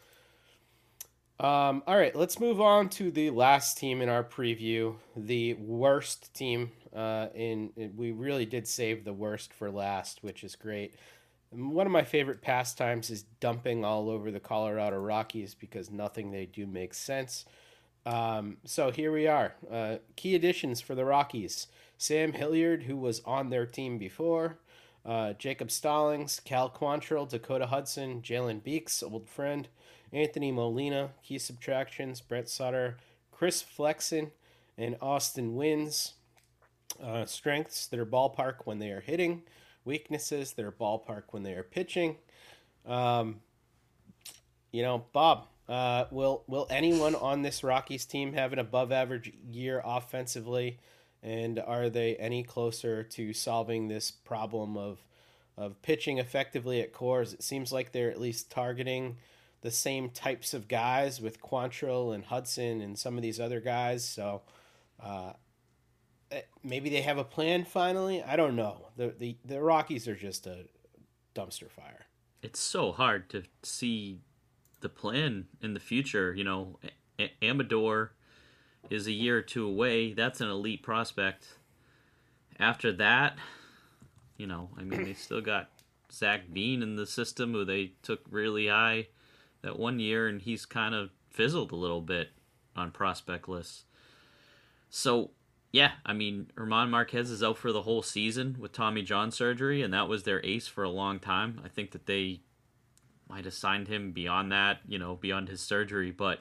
J: Um, all right, let's move on to the last team in our preview, the worst team. Uh, in, in we really did save the worst for last, which is great. One of my favorite pastimes is dumping all over the Colorado Rockies because nothing they do makes sense. Um, so here we are. Uh, key additions for the Rockies: Sam Hilliard, who was on their team before, uh, Jacob Stallings, Cal Quantrill, Dakota Hudson, Jalen Beeks, old friend, Anthony Molina. Key subtractions: Brent Sutter, Chris Flexen, and Austin Wynns. Uh, strengths: their ballpark when they are hitting. Weaknesses: their ballpark when they are pitching. Um, you know, Bob, uh, will will anyone on this Rockies team have an above-average year offensively? And are they any closer to solving this problem of of pitching effectively at cores? It seems like they're at least targeting the same types of guys with Quantrill and Hudson and some of these other guys. So uh, maybe they have a plan finally. I don't know. The, the the Rockies are just a dumpster fire.
K: It's so hard to see the plan in the future. You know, a- Amador is a year or two away. That's an elite prospect. After that, you know, I mean, they still got Zach Bean in the system, who they took really high that one year, and he's kind of fizzled a little bit on prospect lists. So, yeah, I mean, Herman Marquez is out for the whole season with Tommy John surgery, and that was their ace for a long time. I think that they might have signed him beyond that, you know, beyond his surgery, but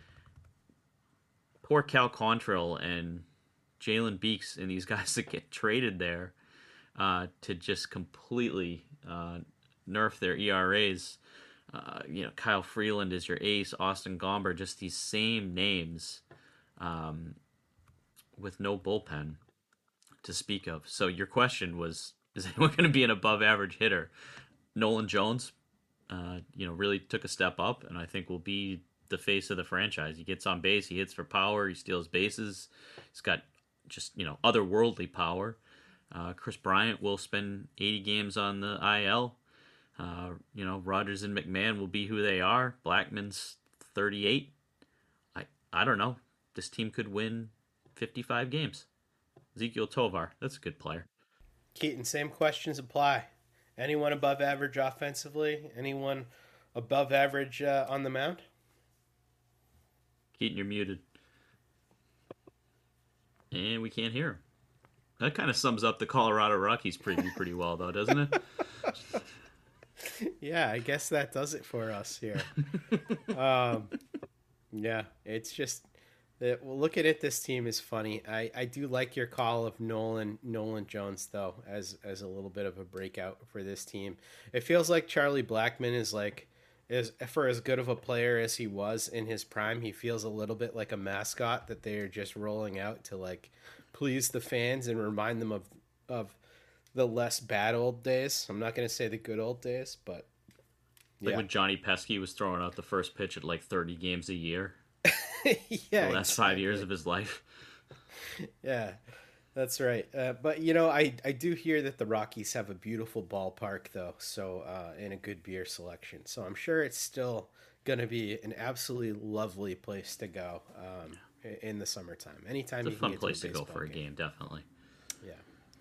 K: poor Cal Quantrill and Jalen Beeks and these guys that get traded there uh, to just completely uh, nerf their E R As. Uh, you know, Kyle Freeland is your ace, Austin Gomber, just these same names um, with no bullpen to speak of. So your question was, is anyone going to be an above-average hitter? Nolan Jones, uh, you know, really took a step up, and I think will be the face of the franchise. He gets on base, he hits for power, he steals bases. He's got just, you know, otherworldly power. Uh, Chris Bryant will spend eighty games on the I L. Uh, you know, Rogers and McMahon will be who they are. Blackman's thirty-eight. I I don't know. This team could win fifty-five games. Ezekiel Tovar, that's a good player.
J: Keaton, same questions apply. Anyone above average offensively? Anyone above average uh, on the mound?
K: Keaton, you're muted. And we can't hear him. That kind of sums up the Colorado Rockies preview pretty well, though, doesn't it?
J: Yeah, I guess that does it for us here. um, yeah, it's just that. Well, looking at this team is funny. I, I do like your call of Nolan Nolan Jones though as as a little bit of a breakout for this team. It feels like Charlie Blackmon is like is for as good of a player as he was in his prime. He feels a little bit like a mascot that they're just rolling out to like please the fans and remind them of of the less bad old days. I'm not going to say the good old days, but
K: like
J: yeah.
K: when Johnny Pesky was throwing out the first pitch at like thirty games a year.
J: Yeah,
K: the last
J: exactly.
K: five years of his life.
J: Yeah, that's right. Uh, but you know, I I do hear that the Rockies have a beautiful ballpark though, so uh, and a good beer selection. So I'm sure it's still going to be an absolutely lovely place to go um, in the summertime. Anytime
K: It's a
J: you can
K: fun
J: get
K: place
J: to,
K: to
J: a
K: go
J: baseball
K: for a
J: game.
K: game, definitely.
J: Yeah.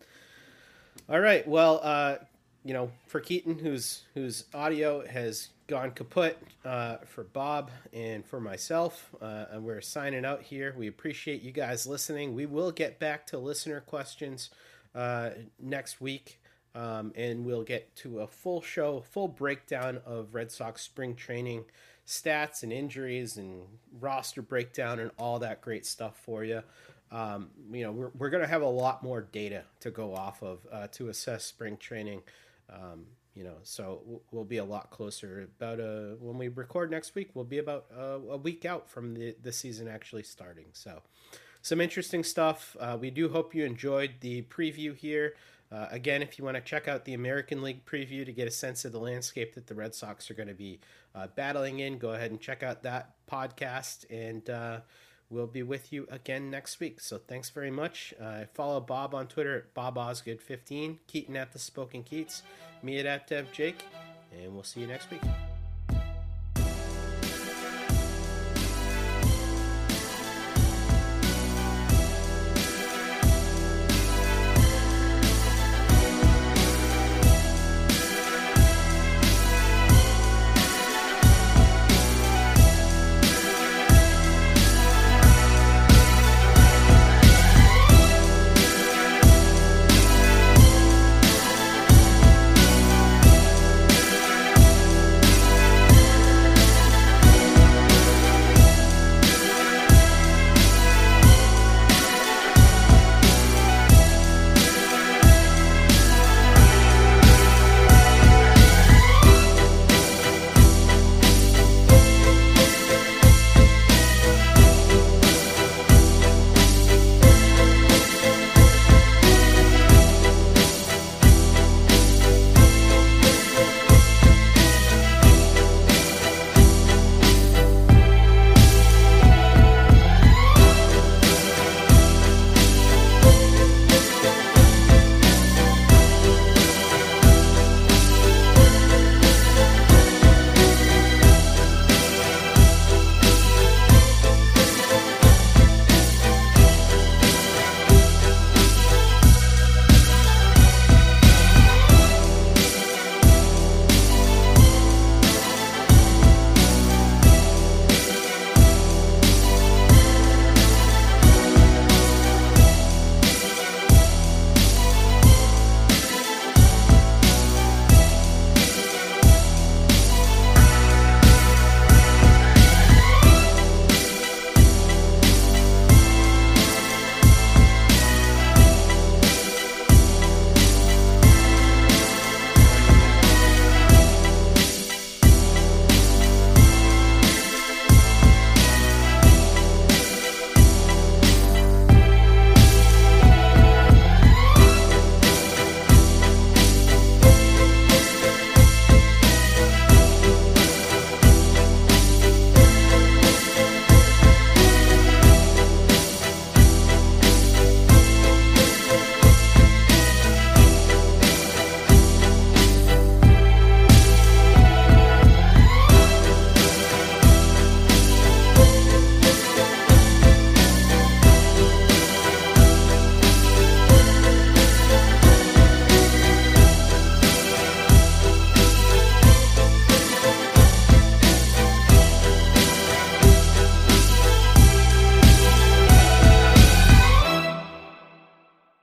J: All right. Well, uh, you know, for Keaton, whose whose audio has gone kaput, uh, for Bob and for myself, uh, and we're signing out here. We appreciate you guys listening. We will get back to listener questions uh, next week, um, and we'll get to a full show, full breakdown of Red Sox spring training stats and injuries and roster breakdown and all that great stuff for you. Um, you know, we're, we're going to have a lot more data to go off of uh, to assess spring training. Um, you know, so we'll, we'll be a lot closer about uh when we record next week. We'll be about uh, a week out from the, the season actually starting. So some interesting stuff. Uh, we do hope you enjoyed the preview here. Uh, again, if you want to check out the American League preview to get a sense of the landscape that the Red Sox are going to be uh, battling in, go ahead and check out that podcast, and uh, we'll be with you again next week. So thanks very much. Uh, follow Bob on Twitter at Bob Osgood fifteen, Keaton at The Spoken Keats, me at, at Dev Jake, and we'll see you next week.